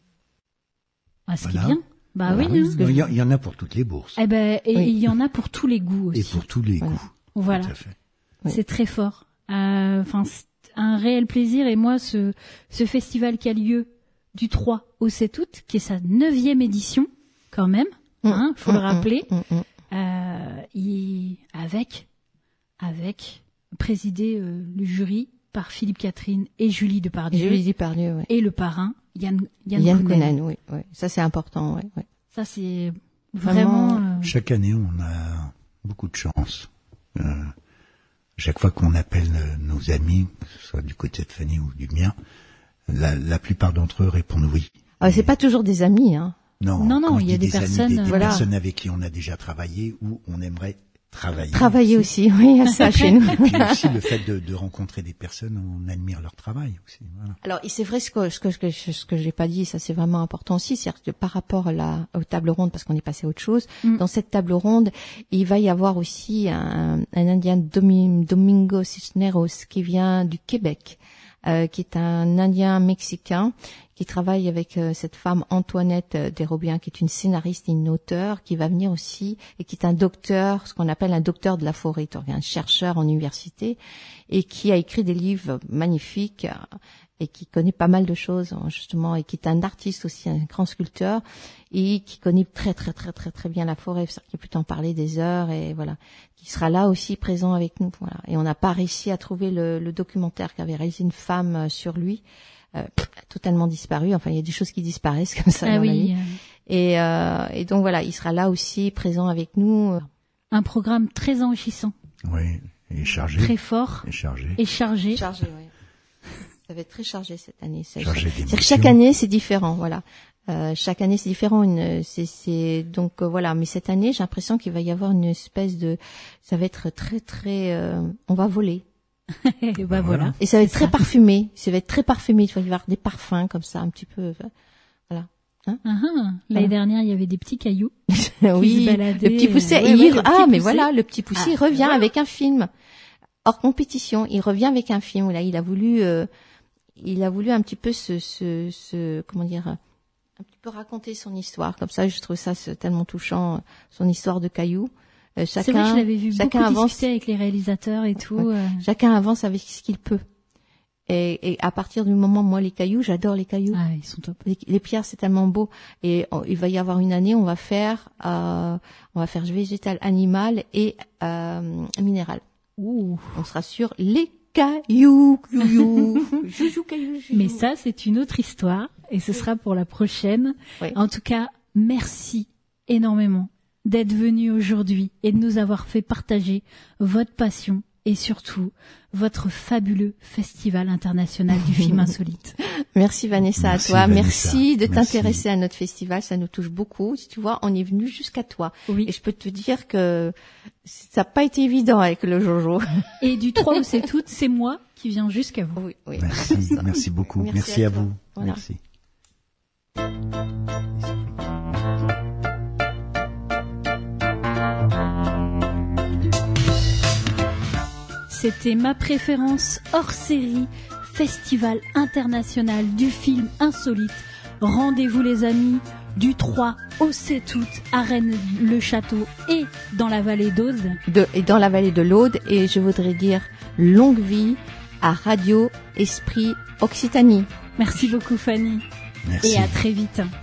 Ah, ce qui Voilà. est bien. Bah Ah oui. oui, hein. parce que Il y, a- il y en a pour toutes les bourses. Eh ben, et Oui. il y en a pour tous les goûts aussi. Et pour tous les Voilà. goûts. Voilà. Tout à fait. Oui. C'est très fort. Euh, Enfin, c'est un réel plaisir. Et moi, ce, ce festival qui a lieu du trois au sept août, qui est sa neuvième édition, quand même, hein, faut Mmh, le rappeler, mmh, mmh, mmh. euh, il, avec, avec, présidé euh, le jury par Philippe Catherine et Julie Depardieu, Julie Depardieu, ouais. et le parrain Yann, Yann, Yann Kounen. Kounen, oui, oui. Ça c'est important, ouais, ouais. Ça, c'est vraiment... Vraiment, euh, Chaque année, on a beaucoup de chance. Euh, chaque fois qu'on appelle euh, nos amis, que ce soit du côté de Fanny ou du mien, la, la plupart d'entre eux répondent oui. Ah, c'est pas toujours des amis, hein. Non, Non, non, quand je il y a dis des amis, personnes, des, des voilà. personnes avec qui on a déjà travaillé ou on aimerait travailler. Travailler aussi, oui, il y a ça chez nous. Puis aussi le fait de, de rencontrer des personnes, on admire leur travail aussi. Voilà. Alors, et c'est vrai ce que ce que ce que, ce que j'ai pas dit, ça c'est vraiment important aussi, c'est-à-dire que par rapport à la aux tables rondes, parce qu'on est passé à autre chose, Mm. dans cette table ronde, il va y avoir aussi un, un Indien Domi- Domingo Cisneros qui vient du Québec, euh, qui est un Indien mexicain qui travaille avec euh, cette femme Antoinette euh, Desrobiens, qui est une scénariste et une auteure, qui va venir aussi et qui est un docteur, ce qu'on appelle un docteur de la forêt, donc un chercheur en université, et qui a écrit des livres magnifiques. et qui connaît pas mal de choses justement et qui est un artiste aussi, un grand sculpteur et qui connaît très très très très très bien la forêt, c'est-à-dire qu'il peut en parler des heures et voilà, qui sera là aussi présent avec nous. Voilà. Et on n'a pas réussi à trouver le, le documentaire qu'avait réalisé une femme sur lui, euh, totalement disparu. Enfin, il y a des choses qui disparaissent comme ça Ah dans oui. la vie. Et, euh, et donc voilà, il sera là aussi présent avec nous. Un programme très enrichissant, Oui, et chargé. très fort Et chargé. et chargé. Chargé, oui. Ça va être très chargé cette année. Ça- Chargé c'est-à-dire que d'émotions. chaque année c'est différent, voilà. Euh, chaque année c'est différent. Une, c'est, c'est donc euh, voilà. Mais cette année, j'ai l'impression qu'il va y avoir une espèce de, ça va être très très, euh, on va voler. Et bah voilà. Et ça va être C'est très ça. parfumé. Ça va être très parfumé. Il va y avoir des parfums comme ça, un petit peu. euh, Voilà. Ah, ah. L'année Voilà. dernière, il y avait des petits cailloux. oui. se baladaient, Le petit poussé. euh, ouais, et ouais, il- le ah, petit mais poussé. voilà, le petit poussé Ah, il revient voilà. avec un film hors compétition. Il revient avec un film. Là, il a voulu, euh, il a voulu un petit peu se, se, se, comment dire, un petit peu raconter son histoire. Comme ça, je trouve ça c'est tellement touchant, son histoire de cailloux. Euh, chacun, C'est vrai que je l'avais vu chacun beaucoup avance, discuter avec les réalisateurs et tout. Ouais. euh. chacun avance avec ce qu'il peut. Et, et à partir du moment, moi, les cailloux, j'adore les cailloux. Ah, ils sont top. Les, les pierres, c'est tellement beau. Et on- il va y avoir une année, on va faire, euh, on va faire végétal, animal et euh, minéral. Ouh. On sera sur les cailloux, cailloux, joujou, cailloux, joujou. Mais ça, c'est une autre histoire et ce sera pour la prochaine. Oui. En tout cas, merci énormément d'être venu aujourd'hui et de nous avoir fait partager votre passion et surtout votre fabuleux festival international du film insolite. Merci Vanessa Merci, à toi. Vanessa. Merci de Merci. t'intéresser à notre festival. Ça nous touche beaucoup. Tu vois, on est venu jusqu'à toi. Oui. Et je peux te dire que ça n'a pas été évident avec le Jojo. Et du trois au sept août, c'est moi qui viens jusqu'à vous. Oui, oui. Merci, merci beaucoup. Merci Merci, à à, toi. vous. Voilà. Merci. C'était ma préférence hors série, Festival international du film insolite. Rendez-vous les amis du trois au sept août à Rennes-le-Château et dans la vallée d'Aude. De, et dans la vallée de l'Aude. Et je voudrais dire longue vie à Radio Esprit Occitanie. Merci beaucoup Fanny Merci. et à très vite.